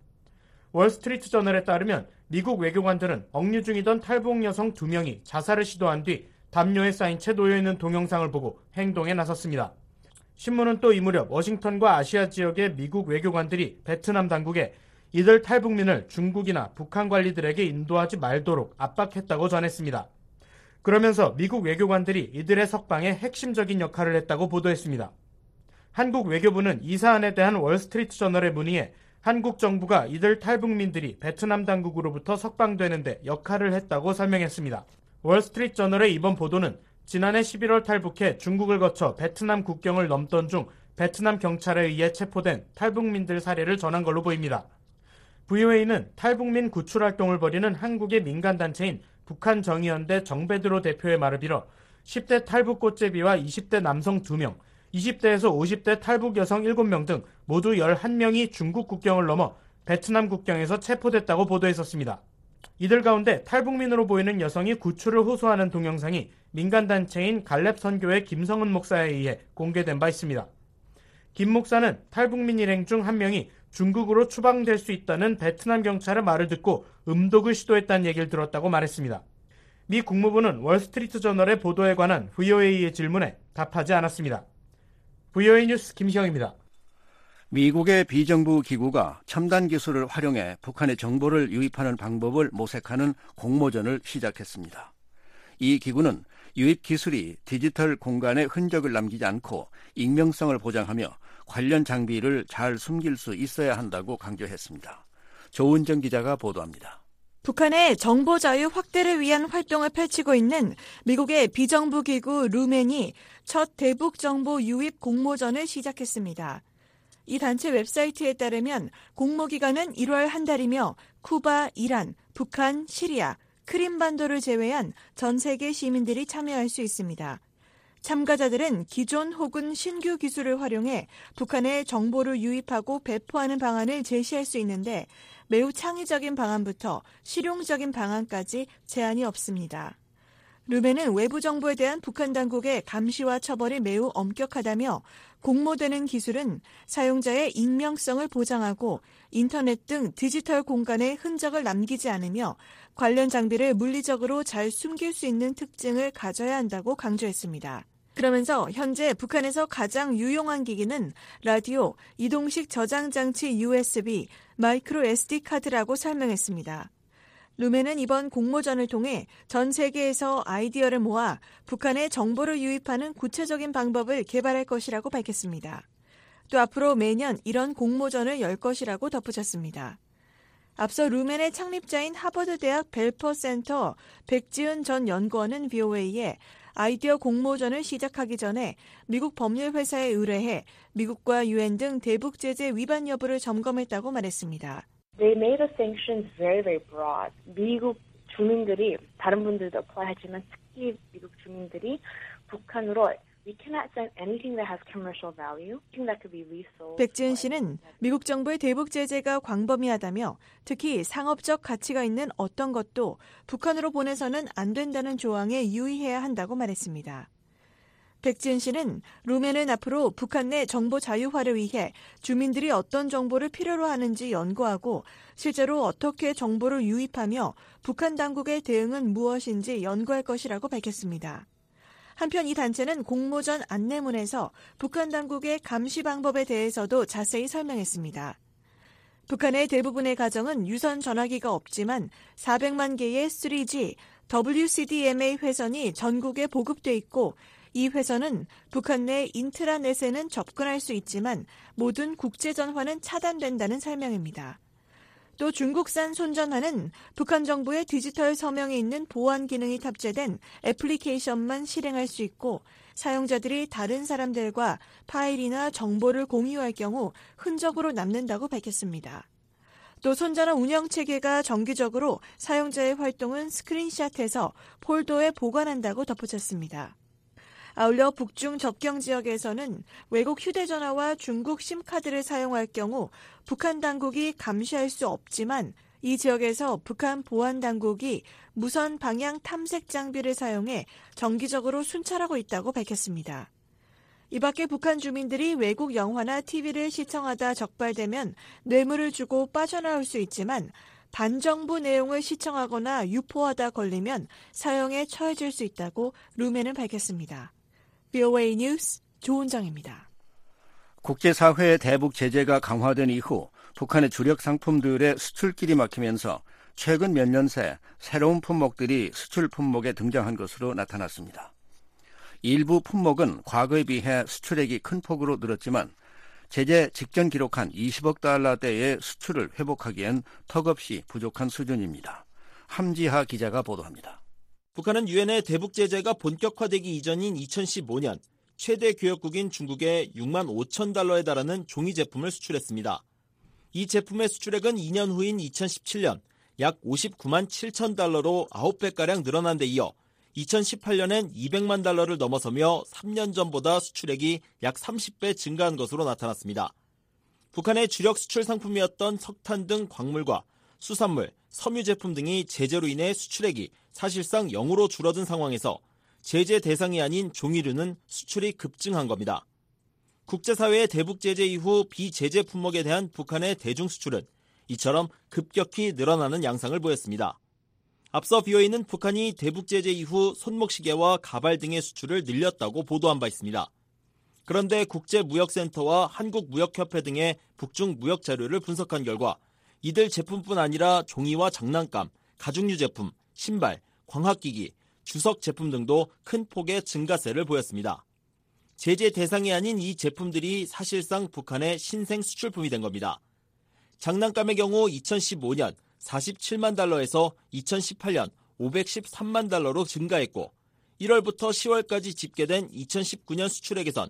월스트리트저널에 따르면 미국 외교관들은 억류 중이던 탈북 여성 두 명이 자살을 시도한 뒤 담요에 쌓인 채 놓여있는 동영상을 보고 행동에 나섰습니다. 신문은 또 이 무렵 워싱턴과 아시아 지역의 미국 외교관들이 베트남 당국에 이들 탈북민을 중국이나 북한 관리들에게 인도하지 말도록 압박했다고 전했습니다. 그러면서 미국 외교관들이 이들의 석방에 핵심적인 역할을 했다고 보도했습니다. 한국 외교부는 이 사안에 대한 월스트리트저널의 문의에 한국 정부가 이들 탈북민들이 베트남 당국으로부터 석방되는 데 역할을 했다고 설명했습니다. 월스트리트저널의 이번 보도는 지난해 십일월 탈북해 중국을 거쳐 베트남 국경을 넘던 중 베트남 경찰에 의해 체포된 탈북민들 사례를 전한 걸로 보입니다. 브이오에이는 탈북민 구출 활동을 벌이는 한국의 민간단체인 북한정의연대 정베드로 대표의 말을 빌어 십 대 탈북 꽃제비와 이십 대 남성 두 명, 이십 대에서 오십 대 탈북 여성 일곱 명 등 모두 열한 명이 중국 국경을 넘어 베트남 국경에서 체포됐다고 보도했었습니다. 이들 가운데 탈북민으로 보이는 여성이 구출을 호소하는 동영상이 민간단체인 갈렙선교회 김성은 목사에 의해 공개된 바 있습니다. 김 목사는 탈북민 일행 중 한 명이 중국으로 추방될 수 있다는 베트남 경찰의 말을 듣고 음독을 시도했다는 얘기를 들었다고 말했습니다. 미 국무부는 월스트리트저널의 보도에 관한 브이오에이의 질문에 답하지 않았습니다. 브이오에이 뉴스 김시영입니다. 미국의 비정부 기구가 첨단 기술을 활용해 북한의 정보를 유입하는 방법을 모색하는 공모전을 시작했습니다. 이 기구는 유입 기술이 디지털 공간에 흔적을 남기지 않고 익명성을 보장하며 관련 장비를 잘 숨길 수 있어야 한다고 강조했습니다. 조은정 기자가 보도합니다. 북한의 정보 자유 확대를 위한 활동을 펼치고 있는 미국의 비정부 기구 루멘이 첫 대북 정보 유입 공모전을 시작했습니다. 이 단체 웹사이트에 따르면 공모 기간은 일월 한 달이며 쿠바, 이란, 북한, 시리아, 크림반도를 제외한 전 세계 시민들이 참여할 수 있습니다. 참가자들은 기존 혹은 신규 기술을 활용해 북한의 정보를 유입하고 배포하는 방안을 제시할 수 있는데 매우 창의적인 방안부터 실용적인 방안까지 제한이 없습니다. 루멘은 외부 정보에 대한 북한 당국의 감시와 처벌이 매우 엄격하다며 공모되는 기술은 사용자의 익명성을 보장하고 인터넷 등 디지털 공간에 흔적을 남기지 않으며 관련 장비를 물리적으로 잘 숨길 수 있는 특징을 가져야 한다고 강조했습니다. 그러면서 현재 북한에서 가장 유용한 기기는 라디오, 이동식 저장 장치 유에스비, 마이크로 에스디 카드라고 설명했습니다. 루멘은 이번 공모전을 통해 전 세계에서 아이디어를 모아 북한의 정보를 유입하는 구체적인 방법을 개발할 것이라고 밝혔습니다. 또 앞으로 매년 이런 공모전을 열 것이라고 덧붙였습니다. 앞서 루멘의 창립자인 하버드대학 벨퍼 센터 백지은 전 연구원은 브이오에이에 아이디어 공모전을 시작하기 전에 미국 법률회사에 의뢰해 미국과 유엔 등 대북 제재 위반 여부를 점검했다고 말했습니다. They made the sanctions very, very broad. 미국 주민들이 다른 분들도 apply 하지만 특히 미국 주민들이 북한으로 we cannot send anything that has commercial value, anything that could be resold. 백지은 씨는 미국 정부의 대북 제재가 광범위하다며 특히 상업적 가치가 있는 어떤 것도 북한으로 보내서는 안 된다는 조항에 유의해야 한다고 말했습니다. 백지은 씨는 루멘은 앞으로 북한 내 정보 자유화를 위해 주민들이 어떤 정보를 필요로 하는지 연구하고 실제로 어떻게 정보를 유입하며 북한 당국의 대응은 무엇인지 연구할 것이라고 밝혔습니다. 한편 이 단체는 공모전 안내문에서 북한 당국의 감시 방법에 대해서도 자세히 설명했습니다. 북한의 대부분의 가정은 유선 전화기가 없지만 사백만 개의 쓰리지, 더블유씨디엠에이 회선이 전국에 보급돼 있고 이 회선은 북한 내 인트라넷에는 접근할 수 있지만 모든 국제 전화는 차단된다는 설명입니다. 또 중국산 손전화는 북한 정부의 디지털 서명이 있는 보안 기능이 탑재된 애플리케이션만 실행할 수 있고 사용자들이 다른 사람들과 파일이나 정보를 공유할 경우 흔적으로 남는다고 밝혔습니다. 또 손전화 운영체계가 정기적으로 사용자의 활동은 스크린샷해서 폴더에 보관한다고 덧붙였습니다. 아울러 북중 접경 지역에서는 외국 휴대전화와 중국 심카드를 사용할 경우 북한 당국이 감시할 수 없지만 이 지역에서 북한 보안 당국이 무선 방향 탐색 장비를 사용해 정기적으로 순찰하고 있다고 밝혔습니다. 이 밖에 북한 주민들이 외국 영화나 티비를 시청하다 적발되면 뇌물을 주고 빠져나올 수 있지만 반정부 내용을 시청하거나 유포하다 걸리면 사형에 처해질 수 있다고 루멘은 밝혔습니다. 브이오에이 뉴스 조은정입니다. 국제사회의 대북 제재가 강화된 이후 북한의 주력 상품들의 수출길이 막히면서 최근 몇 년 새 새로운 품목들이 수출 품목에 등장한 것으로 나타났습니다. 일부 품목은 과거에 비해 수출액이 큰 폭으로 늘었지만 제재 직전 기록한 이십억 달러대의 수출을 회복하기엔 턱없이 부족한 수준입니다. 함지하 기자가 보도합니다. 북한은 유엔의 대북 제재가 본격화되기 이전인 이천십오 년 최대 교역국인 중국에 육만 오천 달러에 달하는 종이 제품을 수출했습니다. 이 제품의 수출액은 이 년 후인 이천십칠 년 약 오십구만 칠천 달러로 아홉 배가량 늘어난 데 이어 이천십팔 년엔 이백만 달러를 넘어서며 삼 년 전보다 수출액이 약 삼십 배 증가한 것으로 나타났습니다. 북한의 주력 수출 상품이었던 석탄 등 광물과 수산물, 섬유 제품 등이 제재로 인해 수출액이 사실상 영으로 줄어든 상황에서 제재 대상이 아닌 종이류는 수출이 급증한 겁니다. 국제사회의 대북 제재 이후 비제재 품목에 대한 북한의 대중 수출은 이처럼 급격히 늘어나는 양상을 보였습니다. 앞서 브이오에이는 북한이 대북 제재 이후 손목시계와 가발 등의 수출을 늘렸다고 보도한 바 있습니다. 그런데 국제무역센터와 한국무역협회 등의 북중 무역 자료를 분석한 결과 이들 제품뿐 아니라 종이와 장난감, 가죽류 제품, 신발, 광학기기, 주석 제품 등도 큰 폭의 증가세를 보였습니다. 제재 대상이 아닌 이 제품들이 사실상 북한의 신생 수출품이 된 겁니다. 장난감의 경우 이천십오 년 사십칠만 달러에서 이천십팔 년 오백십삼만 달러로 증가했고 일월부터 시월까지 집계된 이천십구 년 수출액에선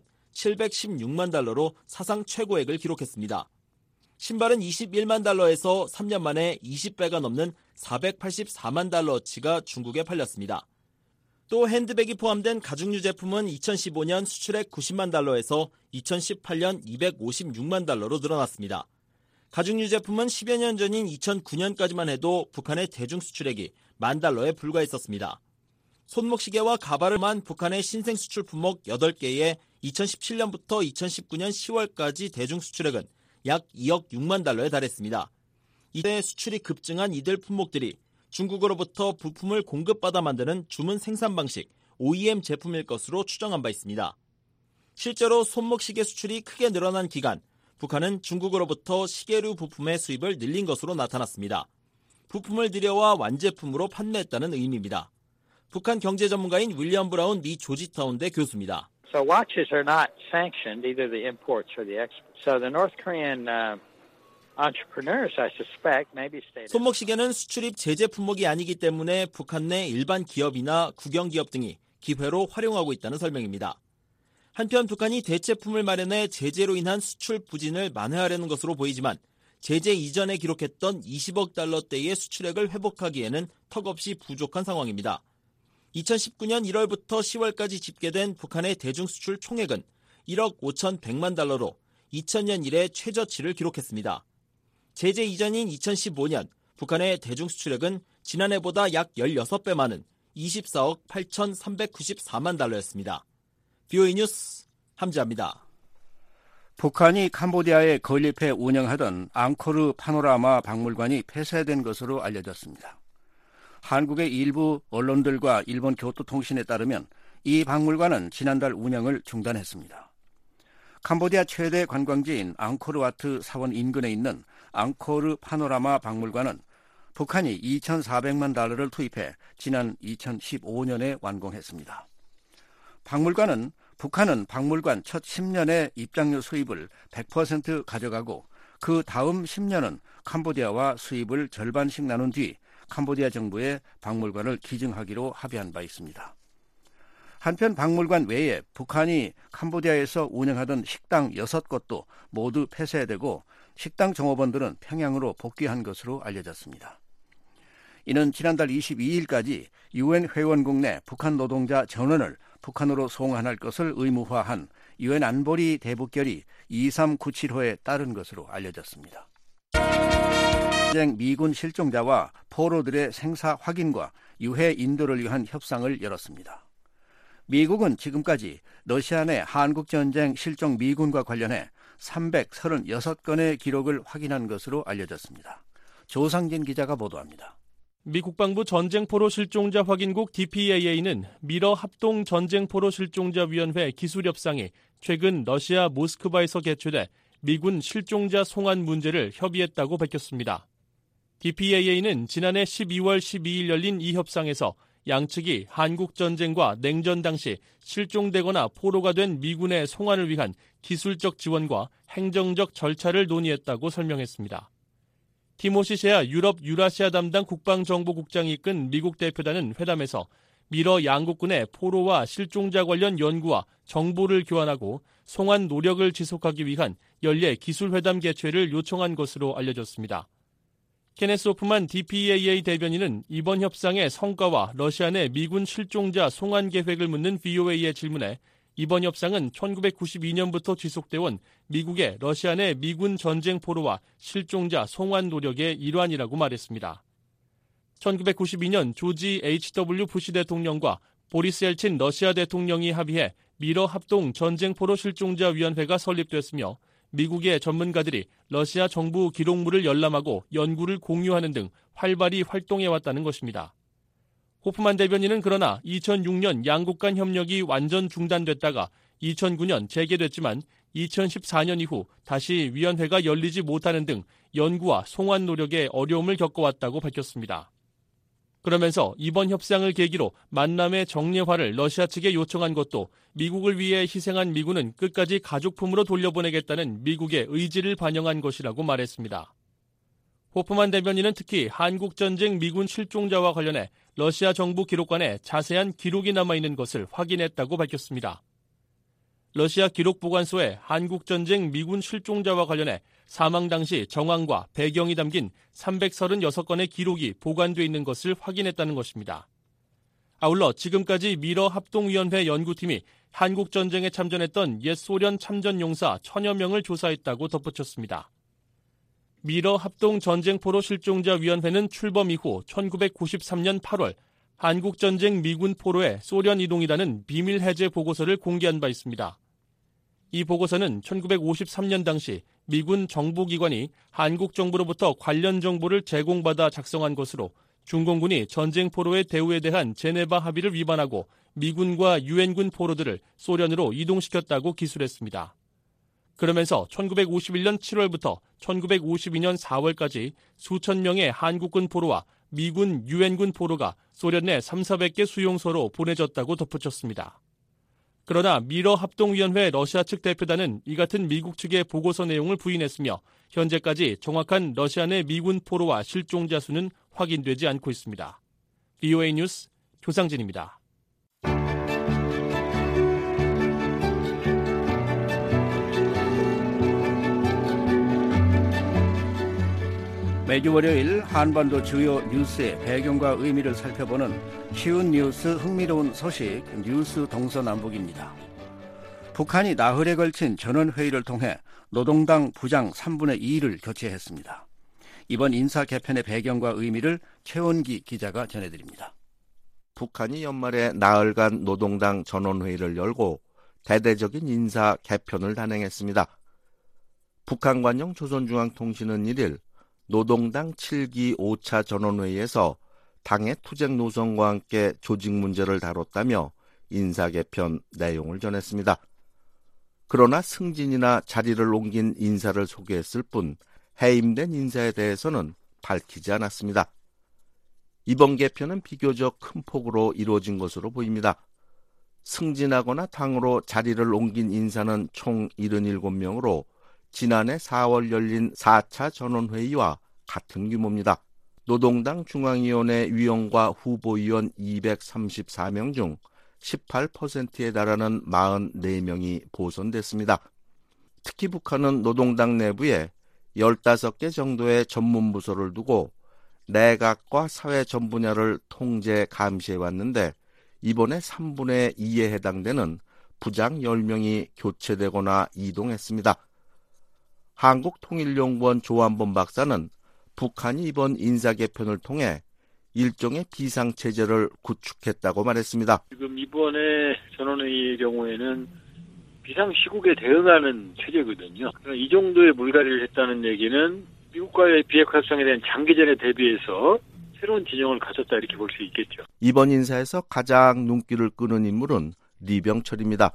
칠백십육만 달러로 사상 최고액을 기록했습니다. 신발은 이십일만 달러에서 삼 년 만에 이십 배가 넘는 사백팔십사만 달러어치가 중국에 팔렸습니다. 또 핸드백이 포함된 가죽류 제품은 이천십오 년 수출액 구십만 달러에서 이천십팔 년 이백오십육만 달러로 늘어났습니다. 가죽류 제품은 십여 년 전인 이천구 년까지만 해도 북한의 대중 수출액이 만 달러에 불과했었습니다. 손목시계와 가발을만 북한의 신생 수출 품목 여덟 개에 이천십칠 년부터 이천십구 년 시월까지 대중 수출액은 약 이억 육만 달러에 달했습니다. 이때 수출이 급증한 이들 품목들이 중국으로부터 부품을 공급받아 만드는 주문 생산 방식 오이엠 제품일 것으로 추정한 바 있습니다. 실제로 손목시계 수출이 크게 늘어난 기간, 북한은 중국으로부터 시계류 부품의 수입을 늘린 것으로 나타났습니다. 부품을 들여와 완제품으로 판매했다는 의미입니다. 북한 경제 전문가인 윌리엄 브라운 미 조지타운대 교수입니다. So watches are not sanctioned, either the imports or the exports. So the North Korean uh, entrepreneurs, I suspect, maybe stated. 손목시계는 수출입 제재 품목이 아니기 때문에 북한 내 일반 기업이나 국영기업 등이 기회로 활용하고 있다는 설명입니다. 한편 북한이 대체품을 마련해 제재로 인한 수출 부진을 만회하려는 것으로 보이지만 제재 이전에 기록했던 이십억 달러대의 수출액을 회복하기에는 턱없이 부족한 상황입니다. 이천십구 년 일월부터 시월까지 집계된 북한의 대중수출 총액은 일억 오천백만 달러로 이천 년 이래 최저치를 기록했습니다. 제재 이전인 이천십오 년 북한의 대중수출액은 지난해보다 약 십육 배 많은 이십사억 팔천삼백구십사만 달러였습니다. 브이오에이 뉴스 함지아입니다. 북한이 캄보디아에 건립해 운영하던 앙코르 파노라마 박물관이 폐쇄된 것으로 알려졌습니다. 한국의 일부 언론들과 일본 교토통신에 따르면 이 박물관은 지난달 운영을 중단했습니다. 캄보디아 최대 관광지인 앙코르와트 사원 인근에 있는 앙코르 파노라마 박물관은 북한이 이천사백만 달러를 투입해 지난 이천십오 년에 완공했습니다. 박물관은 북한은 박물관 첫 십 년의 입장료 수입을 백 퍼센트 가져가고 그 다음 십 년은 캄보디아와 수입을 절반씩 나눈 뒤 캄보디아 정부의 박물관을 기증하기로 합의한 바 있습니다. 한편 박물관 외에 북한이 캄보디아에서 운영하던 식당 여섯 곳도 모두 폐쇄되고 식당 종업원들은 평양으로 복귀한 것으로 알려졌습니다. 이는 지난달 이십이일까지 유엔 회원국 내 북한 노동자 전원을 북한으로 송환할 것을 의무화한 유엔 안보리 대북결의 이삼구칠 호에 따른 것으로 알려졌습니다. 전쟁 미군 실종자와 포로들의 생사 확인과 유해 인도를 위한 협상을 열었습니다. 미국은 지금까지 러시아 내 한국전쟁 실종 미군과 관련해 삼백삼십육 건의 기록을 확인한 것으로 알려졌습니다. 조상진 기자가 보도합니다. 미 국방부 전쟁포로 실종자 확인국 디피에이에이는 미러 합동 전쟁포로 실종자 위원회 기술협상이 최근 러시아 모스크바에서 개최돼 미군 실종자 송환 문제를 협의했다고 밝혔습니다. 디피에이에이는 지난해 십이월 십이일 열린 이 협상에서 양측이 한국전쟁과 냉전 당시 실종되거나 포로가 된 미군의 송환을 위한 기술적 지원과 행정적 절차를 논의했다고 설명했습니다. 티모시 셰아 유럽 유라시아 담당 국방정보국장이 이끈 미국 대표단은 회담에서 미러 양국군의 포로와 실종자 관련 연구와 정보를 교환하고 송환 노력을 지속하기 위한 연례 기술회담 개최를 요청한 것으로 알려졌습니다. 케네스 호프만 디피에이에이 대변인은 이번 협상의 성과와 러시아 내 미군 실종자 송환 계획을 묻는 브이오에이의 질문에 이번 협상은 천구백구십이 년부터 지속되어 온 미국의 러시아 내 미군 전쟁 포로와 실종자 송환 노력의 일환이라고 말했습니다. 천구백구십이 년 조지 에이치 더블유 부시 대통령과 보리스 엘친 러시아 대통령이 합의해 미러 합동 전쟁 포로 실종자 위원회가 설립됐으며 미국의 전문가들이 러시아 정부 기록물을 열람하고 연구를 공유하는 등 활발히 활동해왔다는 것입니다. 호프만 대변인은 그러나 이천육 년 양국 간 협력이 완전 중단됐다가 이천구 년 재개됐지만 이천십사 년 이후 다시 위원회가 열리지 못하는 등 연구와 송환 노력에 어려움을 겪어왔다고 밝혔습니다. 그러면서 이번 협상을 계기로 만남의 정례화를 러시아 측에 요청한 것도 미국을 위해 희생한 미군은 끝까지 가족품으로 돌려보내겠다는 미국의 의지를 반영한 것이라고 말했습니다. 호프만 대변인은 특히 한국전쟁 미군 실종자와 관련해 러시아 정부 기록관에 자세한 기록이 남아있는 것을 확인했다고 밝혔습니다. 러시아 기록보관소에 한국전쟁 미군 실종자와 관련해 사망 당시 정황과 배경이 담긴 삼백삼십육 건의 기록이 보관돼 있는 것을 확인했다는 것입니다. 아울러 지금까지 미러 합동위원회 연구팀이 한국전쟁에 참전했던 옛 소련 참전용사 천여 명을 조사했다고 덧붙였습니다. 미러 합동 전쟁포로 실종자 위원회는 출범 이후 천구백구십삼 년 팔월 한국전쟁 미군 포로의 소련 이동이라는 비밀 해제 보고서를 공개한 바 있습니다. 이 보고서는 천구백오십삼 년 당시 미군 정보기관이 한국 정부로부터 관련 정보를 제공받아 작성한 것으로 중공군이 전쟁 포로의 대우에 대한 제네바 합의를 위반하고 미군과 유엔군 포로들을 소련으로 이동시켰다고 기술했습니다. 그러면서 천구백오십일 년 칠월부터 천구백오십이 년 사월까지 수천 명의 한국군 포로와 미군, 유엔군 포로가 소련 내 삼사백 개 수용소로 보내졌다고 덧붙였습니다. 그러나 미러 합동위원회 러시아 측 대표단은 이 같은 미국 측의 보고서 내용을 부인했으며 현재까지 정확한 러시아 내 미군 포로와 실종자 수는 확인되지 않고 있습니다. 브이오에이 뉴스 조상진입니다. 매주 월요일 한반도 주요 뉴스의 배경과 의미를 살펴보는 쉬운 뉴스 흥미로운 소식 뉴스 동서남북입니다. 북한이 나흘에 걸친 전원회의를 통해 노동당 부장 삼분의 이를 교체했습니다. 이번 인사 개편의 배경과 의미를 최원기 기자가 전해드립니다. 북한이 연말에 나흘간 노동당 전원회의를 열고 대대적인 인사 개편을 단행했습니다. 북한 관영 조선중앙통신은 일일 노동당 칠 기 오 차 전원회의에서 당의 투쟁 노선과 함께 조직 문제를 다뤘다며 인사 개편 내용을 전했습니다. 그러나 승진이나 자리를 옮긴 인사를 소개했을 뿐 해임된 인사에 대해서는 밝히지 않았습니다. 이번 개편은 비교적 큰 폭으로 이루어진 것으로 보입니다. 승진하거나 당으로 자리를 옮긴 인사는 총 칠십칠 명으로 지난해 사월 열린 사 차 전원회의와 같은 규모입니다. 노동당 중앙위원회 위원과 후보위원 이백삼십사 명 중 십팔 퍼센트에 달하는 사십사 명이 보선됐습니다. 특히 북한은 노동당 내부에 열다섯 개 정도의 전문부서를 두고 내각과 사회 전 분야를 통제 감시해왔는데 이번에 삼분의 이에 해당되는 부장 열 명이 교체되거나 이동했습니다. 한국통일연구원 조한범 박사는 북한이 이번 인사 개편을 통해 일종의 비상체제를 구축했다고 말했습니다. 지금 이번에 전원회의의 경우에는 비상시국에 대응하는 체제거든요. 이 정도의 물갈이를 했다는 얘기는 미국과의 비핵화 협상에 대한 장기전에 대비해서 새로운 진영을 가졌다 이렇게 볼 수 있겠죠. 이번 인사에서 가장 눈길을 끄는 인물은 리병철입니다.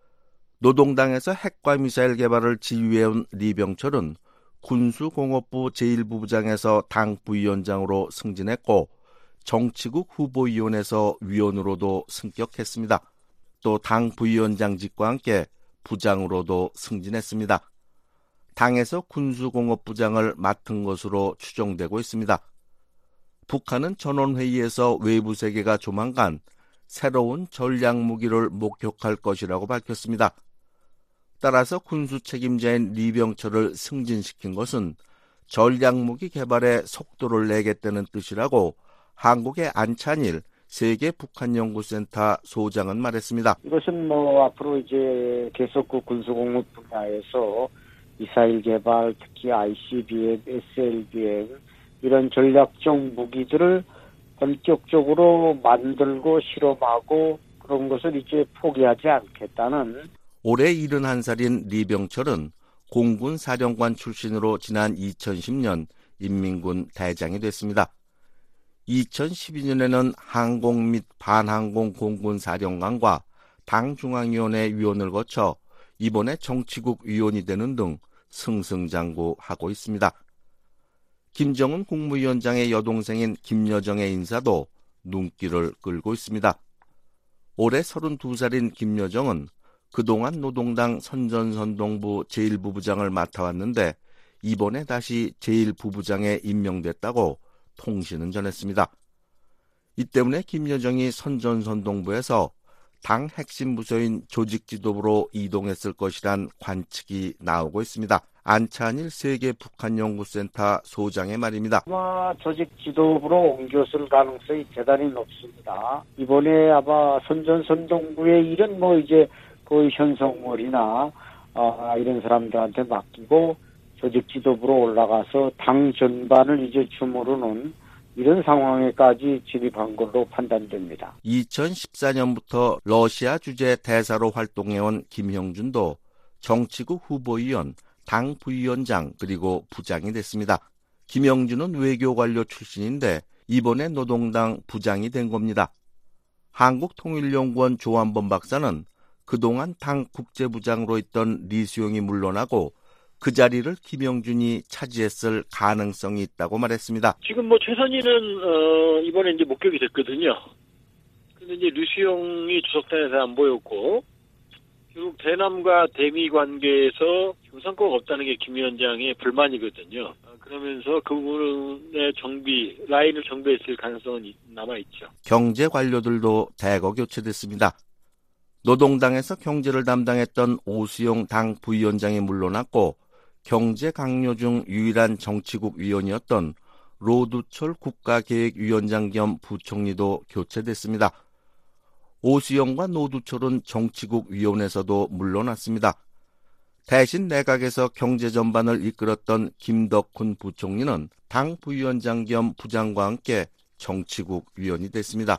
노동당에서 핵과 미사일 개발을 지휘해온 리병철은 군수공업부 제일 부부장에서 당 부위원장으로 승진했고 정치국 후보위원회에서 위원으로도 승격했습니다. 또 당 부위원장직과 함께 부장으로도 승진했습니다. 당에서 군수공업부장을 맡은 것으로 추정되고 있습니다. 북한은 전원회의에서 외부 세계가 조만간 새로운 전략무기를 목격할 것이라고 밝혔습니다. 따라서 군수 책임자인 리병철을 승진시킨 것은 전략무기 개발에 속도를 내겠다는 뜻이라고 한국의 안찬일 세계 북한연구센터 소장은 말했습니다. 이것은 뭐 앞으로 이제 계속 그 군수공업 분야에서 미사일 개발, 특히 아이씨비엠, 에스엘비엠 이런 전략적 무기들을 본격적으로 만들고 실험하고 그런 것을 이제 포기하지 않겠다는. 올해 칠십일 살인 리병철은 공군 사령관 출신으로 지난 이천십 년 인민군 대장이 됐습니다. 이천십이 년에는 항공 및 반항공 공군 사령관과 당 중앙위원회 위원을 거쳐 이번에 정치국 위원이 되는 등 승승장구하고 있습니다. 김정은 국무위원장의 여동생인 김여정의 인사도 눈길을 끌고 있습니다. 올해 서른두 살인 김여정은 그동안 노동당 선전선동부 제일 부부장을 맡아왔는데 이번에 다시 제일 부부장에 임명됐다고 통신은 전했습니다. 이 때문에 김여정이 선전선동부에서 당 핵심 부서인 조직지도부로 이동했을 것이란 관측이 나오고 있습니다. 안찬일 세계 북한연구센터 소장의 말입니다. 아마 조직지도부로 옮겼을 가능성이 대단히 높습니다. 이번에 아마 선전선동부의 일은 뭐 이제 거의 현성월이나 아, 이런 사람들한테 맡기고 조직지도부로 올라가서 당 전반을 이제 주무르는 이런 상황에까지 진입한 걸로 판단됩니다. 이천십사 년부터 러시아 주재 대사로 활동해온 김형준도 정치국 후보위원, 당 부위원장 그리고 부장이 됐습니다. 김형준은 외교관료 출신인데 이번에 노동당 부장이 된 겁니다. 한국통일연구원 조한범 박사는 그동안 당 국제부장으로 있던 리수용이 물러나고 그 자리를 김영준이 차지했을 가능성이 있다고 말했습니다. 지금 뭐 최선희는 어, 이번에 이제 목격이 됐거든요. 근데 이제 류수용이 주석단에서 안 보였고 결국 대남과 대미 관계에서 성과가 없다는 게 김 위원장의 불만이거든요. 그러면서 그 부분의 정비 라인을 정비했을 가능성은 남아 있죠. 경제 관료들도 대거 교체됐습니다. 노동당에서 경제를 담당했던 오수용 당 부위원장이 물러났고 경제 강요 중 유일한 정치국 위원이었던 로두철 국가계획위원장 겸 부총리도 교체됐습니다. 오수영과 노두철은 정치국 위원회에서도 물러났습니다. 대신 내각에서 경제 전반을 이끌었던 김덕훈 부총리는 당 부위원장 겸 부장과 함께 정치국 위원이 됐습니다.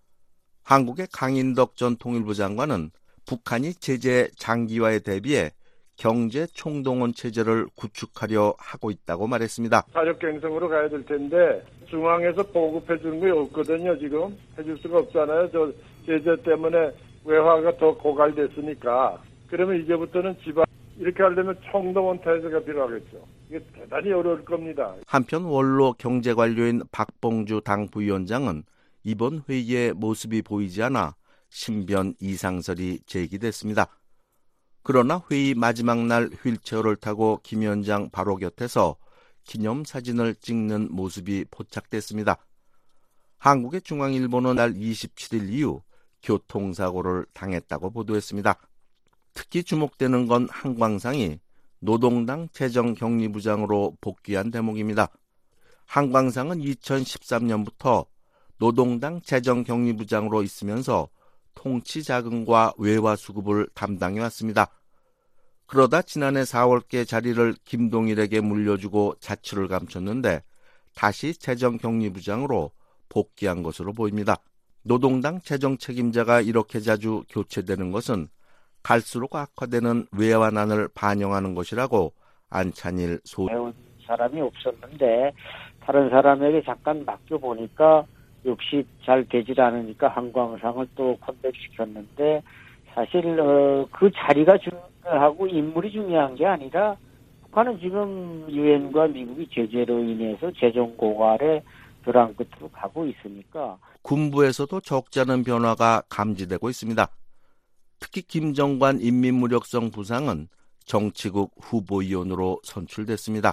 한국의 강인덕 전 통일부 장관은 북한이 제재 장기화에 대비해 경제 총동원 체제를 구축하려 하고 있다고 말했습니다. 사력갱성으로 가야 될 텐데 중앙에서 보급해 주는 게 없거든요. 지금 해줄 수가 없잖아요. 저 제재 때문에 외화가 더 고갈됐으니까. 그러면 이제부터는 지방 이렇게 하려면 총동원 태세가 필요하겠죠. 이게 대단히 어려울 겁니다. 한편 원로 경제관료인 박봉주 당 부위원장은 이번 회의에 모습이 보이지 않아 신변 이상설이 제기됐습니다. 그러나 회의 마지막 날 휠체어를 타고 김 위원장 바로 곁에서 기념사진을 찍는 모습이 포착됐습니다. 한국의 중앙일보는 날 이십칠 일 이후 교통사고를 당했다고 보도했습니다. 특히 주목되는 건 한광상이 노동당 재정경리부장으로 복귀한 대목입니다. 한광상은 이천십삼 년부터 노동당 재정경리부장으로 있으면서 통치자금과 외화수급을 담당해왔습니다. 그러다 지난해 사월께 자리를 김동일에게 물려주고 자취를 감췄는데 다시 재정경리부장으로 복귀한 것으로 보입니다. 노동당 재정책임자가 이렇게 자주 교체되는 것은 갈수록 악화되는 외환난을 반영하는 것이라고 안찬일 소... 배운 사람이 없었는데 다른 사람에게 잠깐 맡겨보니까 역시 잘 되질 않으니까 한광상을 또 컴백시켰는데 사실 어, 그 자리가 중요하고 인물이 중요한 게 아니라 북한은 지금 유엔과 미국이 제재로 인해서 재정 고갈에 벼랑 끝으로 가고 있으니까 군부에서도 적지 않은 변화가 감지되고 있습니다. 특히 김정관 인민무력성 부상은 정치국 후보위원으로 선출됐습니다.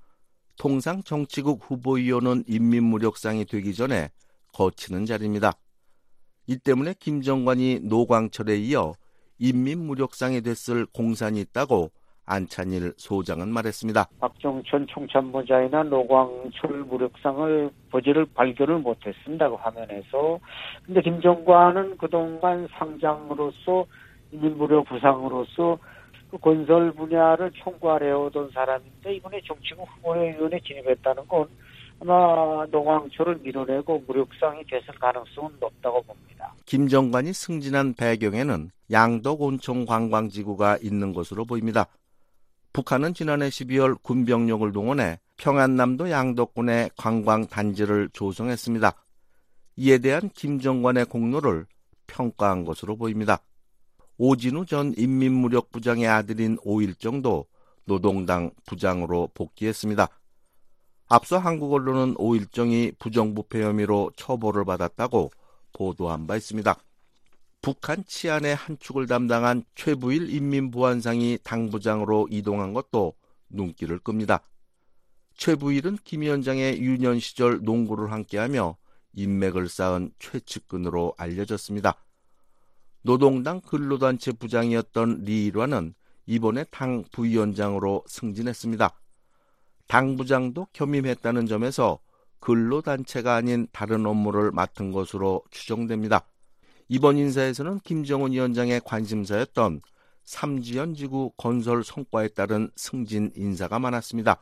통상 정치국 후보위원은 인민무력상이 되기 전에 거치는 자리입니다. 이 때문에 김정관이 노광철에 이어 인민무력상이 됐을 공산이 있다고 안찬일 소장은 말했습니다. 박정천 총참모장이나 노광철 무력상을 버지를 발견을 못했습니다. 그 화면에서. 근데 김정관은 그동안 상장으로서 인민무력 부상으로서 그 건설 분야를 총괄해오던 사람인데 이번에 정치국 후보위원회에 진입했다는 건 아마 노광철을 밀어내고 무력상이 됐을 가능성은 높다고 봅니다. 김정관이 승진한 배경에는 양덕 온천 관광지구가 있는 것으로 보입니다. 북한은 지난해 십이월 군병력을 동원해 평안남도 양덕군의 관광단지를 조성했습니다. 이에 대한 김정관의 공로를 평가한 것으로 보입니다. 오진우 전 인민무력부장의 아들인 오일정도 노동당 부장으로 복귀했습니다. 앞서 한국 언론은 오일정이 부정부패 혐의로 처벌을 받았다고 보도한 바 있습니다. 북한 치안의 한 축을 담당한 최부일 인민보안상이 당부장으로 이동한 것도 눈길을 끕니다. 최부일은 김 위원장의 유년 시절 농구를 함께하며 인맥을 쌓은 최측근으로 알려졌습니다. 노동당 근로단체 부장이었던 리 일화는 이번에 당 부위원장으로 승진했습니다. 당부장도 겸임했다는 점에서 근로단체가 아닌 다른 업무를 맡은 것으로 추정됩니다. 이번 인사에서는 김정은 위원장의 관심사였던 삼지연 지구 건설 성과에 따른 승진 인사가 많았습니다.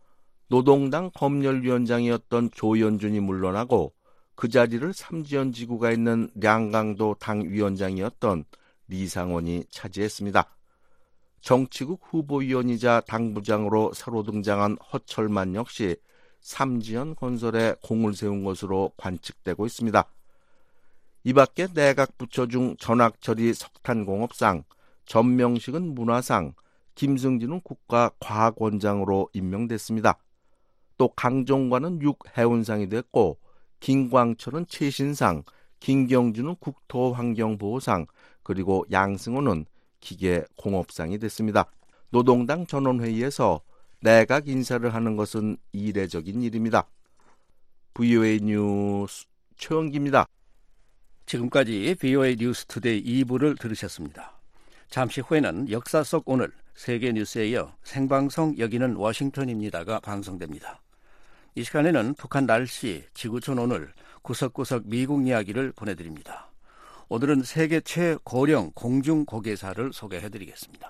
노동당 검열위원장이었던 조연준이 물러나고 그 자리를 삼지연 지구가 있는 량강도 당위원장이었던 리상원이 차지했습니다. 정치국 후보위원이자 당부장으로 새로 등장한 허철만 역시 삼지연 건설에 공을 세운 것으로 관측되고 있습니다. 이 밖에 내각 부처 중 전학철이 석탄공업상, 전명식은 문화상, 김승진은 국가과학원장으로 임명됐습니다. 또 강종관은 육해운상이 됐고 김광철은 최신상, 김경준은 국토환경보호상, 그리고 양승호는 기계공업상이 됐습니다. 노동당 전원회의에서 내각 인사를 하는 것은 이례적인 일입니다. 브이오에이 뉴스 최원기입니다. 지금까지 브이오에이 뉴스투데이 이 부를 들으셨습니다. 잠시 후에는 역사 속 오늘 세계 뉴스에 이어 생방송 여기는 워싱턴입니다가 방송됩니다. 이 시간에는 북한 날씨, 지구촌 오늘, 구석구석 미국 이야기를 보내드립니다. 오늘은 세계 최고령 공중고개사를 소개해드리겠습니다.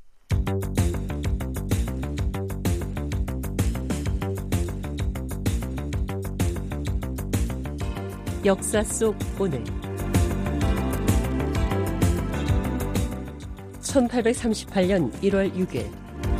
역사 속 오늘 천팔백삼십팔 년 일월 육일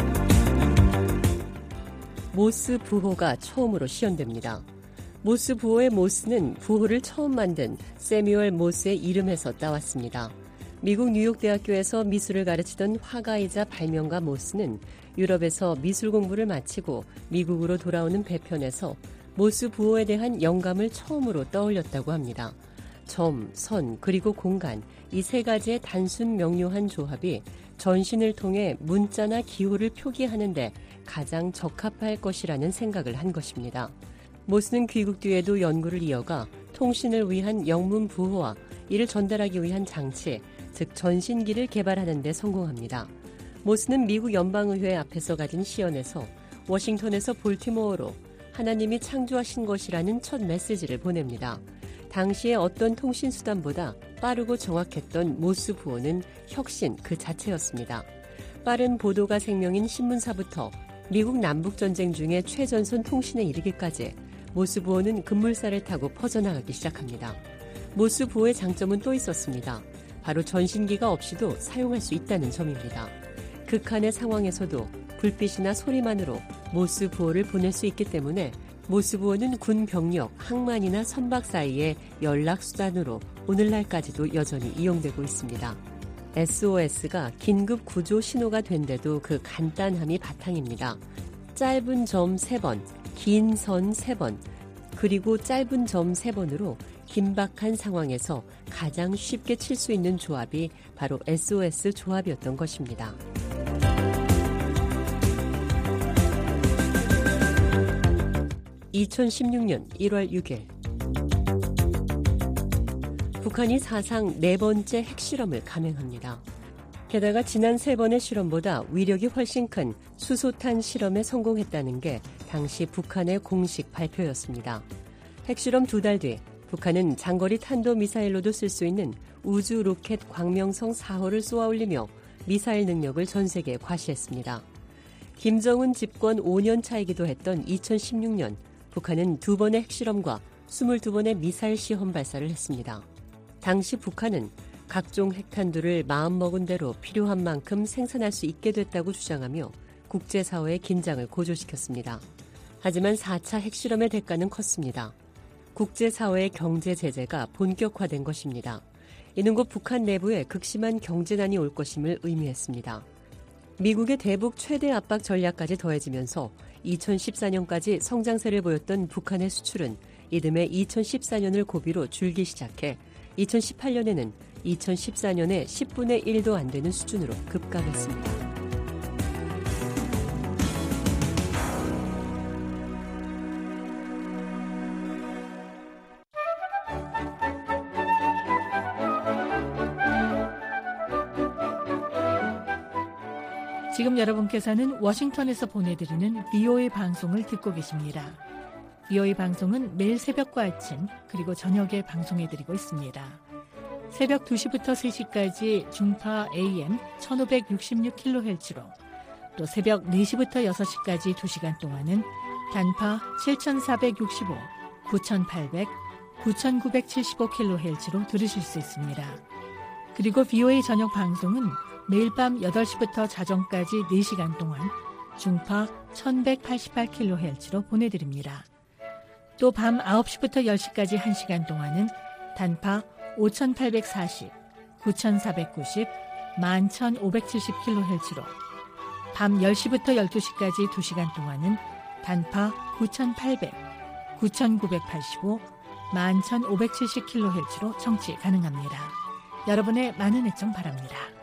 모스 부호가 처음으로 시연됩니다. 모스 부호의 모스는 부호를 처음 만든 세뮤얼 모스의 이름에서 따왔습니다. 미국 뉴욕대학교에서 미술을 가르치던 화가이자 발명가 모스는 유럽에서 미술 공부를 마치고 미국으로 돌아오는 배편에서 모스 부호에 대한 영감을 처음으로 떠올렸다고 합니다. 점, 선, 그리고 공간 이 세 가지의 단순 명료한 조합이 전신을 통해 문자나 기호를 표기하는데 가장 적합할 것이라는 생각을 한 것입니다. 모스는 귀국 뒤에도 연구를 이어가 통신을 위한 영문 부호와 이를 전달하기 위한 장치, 즉 전신기를 개발하는 데 성공합니다. 모스는 미국 연방의회 앞에서 가진 시연에서 워싱턴에서 볼티모어로 하나님이 창조하신 것이라는 첫 메시지를 보냅니다. 당시의 어떤 통신수단보다 빠르고 정확했던 모스 부호는 혁신 그 자체였습니다. 빠른 보도가 생명인 신문사부터 미국 남북전쟁 중에 최전선 통신에 이르기까지 모스 부호는 급물살을 타고 퍼져나가기 시작합니다. 모스 부호의 장점은 또 있었습니다. 바로 전신기가 없이도 사용할 수 있다는 점입니다. 극한의 상황에서도 불빛이나 소리만으로 모스 부호를 보낼 수 있기 때문에 모스 부호는 군 병력, 항만이나 선박 사이의 연락 수단으로 오늘날까지도 여전히 이용되고 있습니다. 에스오에스가 긴급 구조 신호가 된데도 그 간단함이 바탕입니다. 짧은 점 세 번, 긴 선 세 번, 그리고 짧은 점 세 번으로 긴박한 상황에서 가장 쉽게 칠 수 있는 조합이 바로 에스오에스 조합이었던 것입니다. 이천십육 년 일월 육일 북한이 사상 네 번째 핵실험을 감행합니다. 게다가 지난 세 번의 실험보다 위력이 훨씬 큰 수소탄 실험에 성공했다는 게 당시 북한의 공식 발표였습니다. 핵실험 두 달 뒤 북한은 장거리 탄도미사일로도 쓸 수 있는 우주 로켓 광명성 사 호를 쏘아올리며 미사일 능력을 전 세계에 과시했습니다. 김정은 집권 오 년 차이기도 했던 이천십육 년 북한은 두 번의 핵실험과 이십이 번의 미사일 시험 발사를 했습니다. 당시 북한은 각종 핵탄두를 마음먹은 대로 필요한 만큼 생산할 수 있게 됐다고 주장하며 국제사회의 긴장을 고조시켰습니다. 하지만 사 차 핵실험의 대가는 컸습니다. 국제사회의 경제 제재가 본격화된 것입니다. 이는 곧 북한 내부에 극심한 경제난이 올 것임을 의미했습니다. 미국의 대북 최대 압박 전략까지 더해지면서 이천십사 년까지 성장세를 보였던 북한의 수출은 이듬해 이천십사 년을 고비로 줄기 시작해 이천십팔 년에는 이천십사 년의 십분의 일도 안 되는 수준으로 급감했습니다. 지금 여러분께서는 워싱턴에서 보내드리는 비오에이 방송을 듣고 계십니다. 비오에이 방송은 매일 새벽과 아침 그리고 저녁에 방송해드리고 있습니다. 새벽 두 시부터 세 시까지 중파 에이엠 천오백육십육 킬로헤르츠로 또 새벽 네 시부터 여섯 시까지 두 시간 동안은 단파 칠천사백육십오, 구천팔백, 구천구백칠십오 킬로헤르츠로 들으실 수 있습니다. 그리고 비오에이 저녁 방송은 매일 밤 여덟 시부터 자정까지 네 시간 동안 중파 천백팔십팔 킬로헤르츠로 보내드립니다. 또 밤 아홉 시부터 열 시까지 한 시간 동안은 단파 오천팔백사십, 구천사백구십, 만 천오백칠십 킬로헤르츠로 밤 열 시부터 열두 시까지 두 시간 동안은 단파 구천팔백, 구천구백팔십오, 만 천오백칠십 킬로헤르츠로 청취 가능합니다. 여러분의 많은 애청 바랍니다.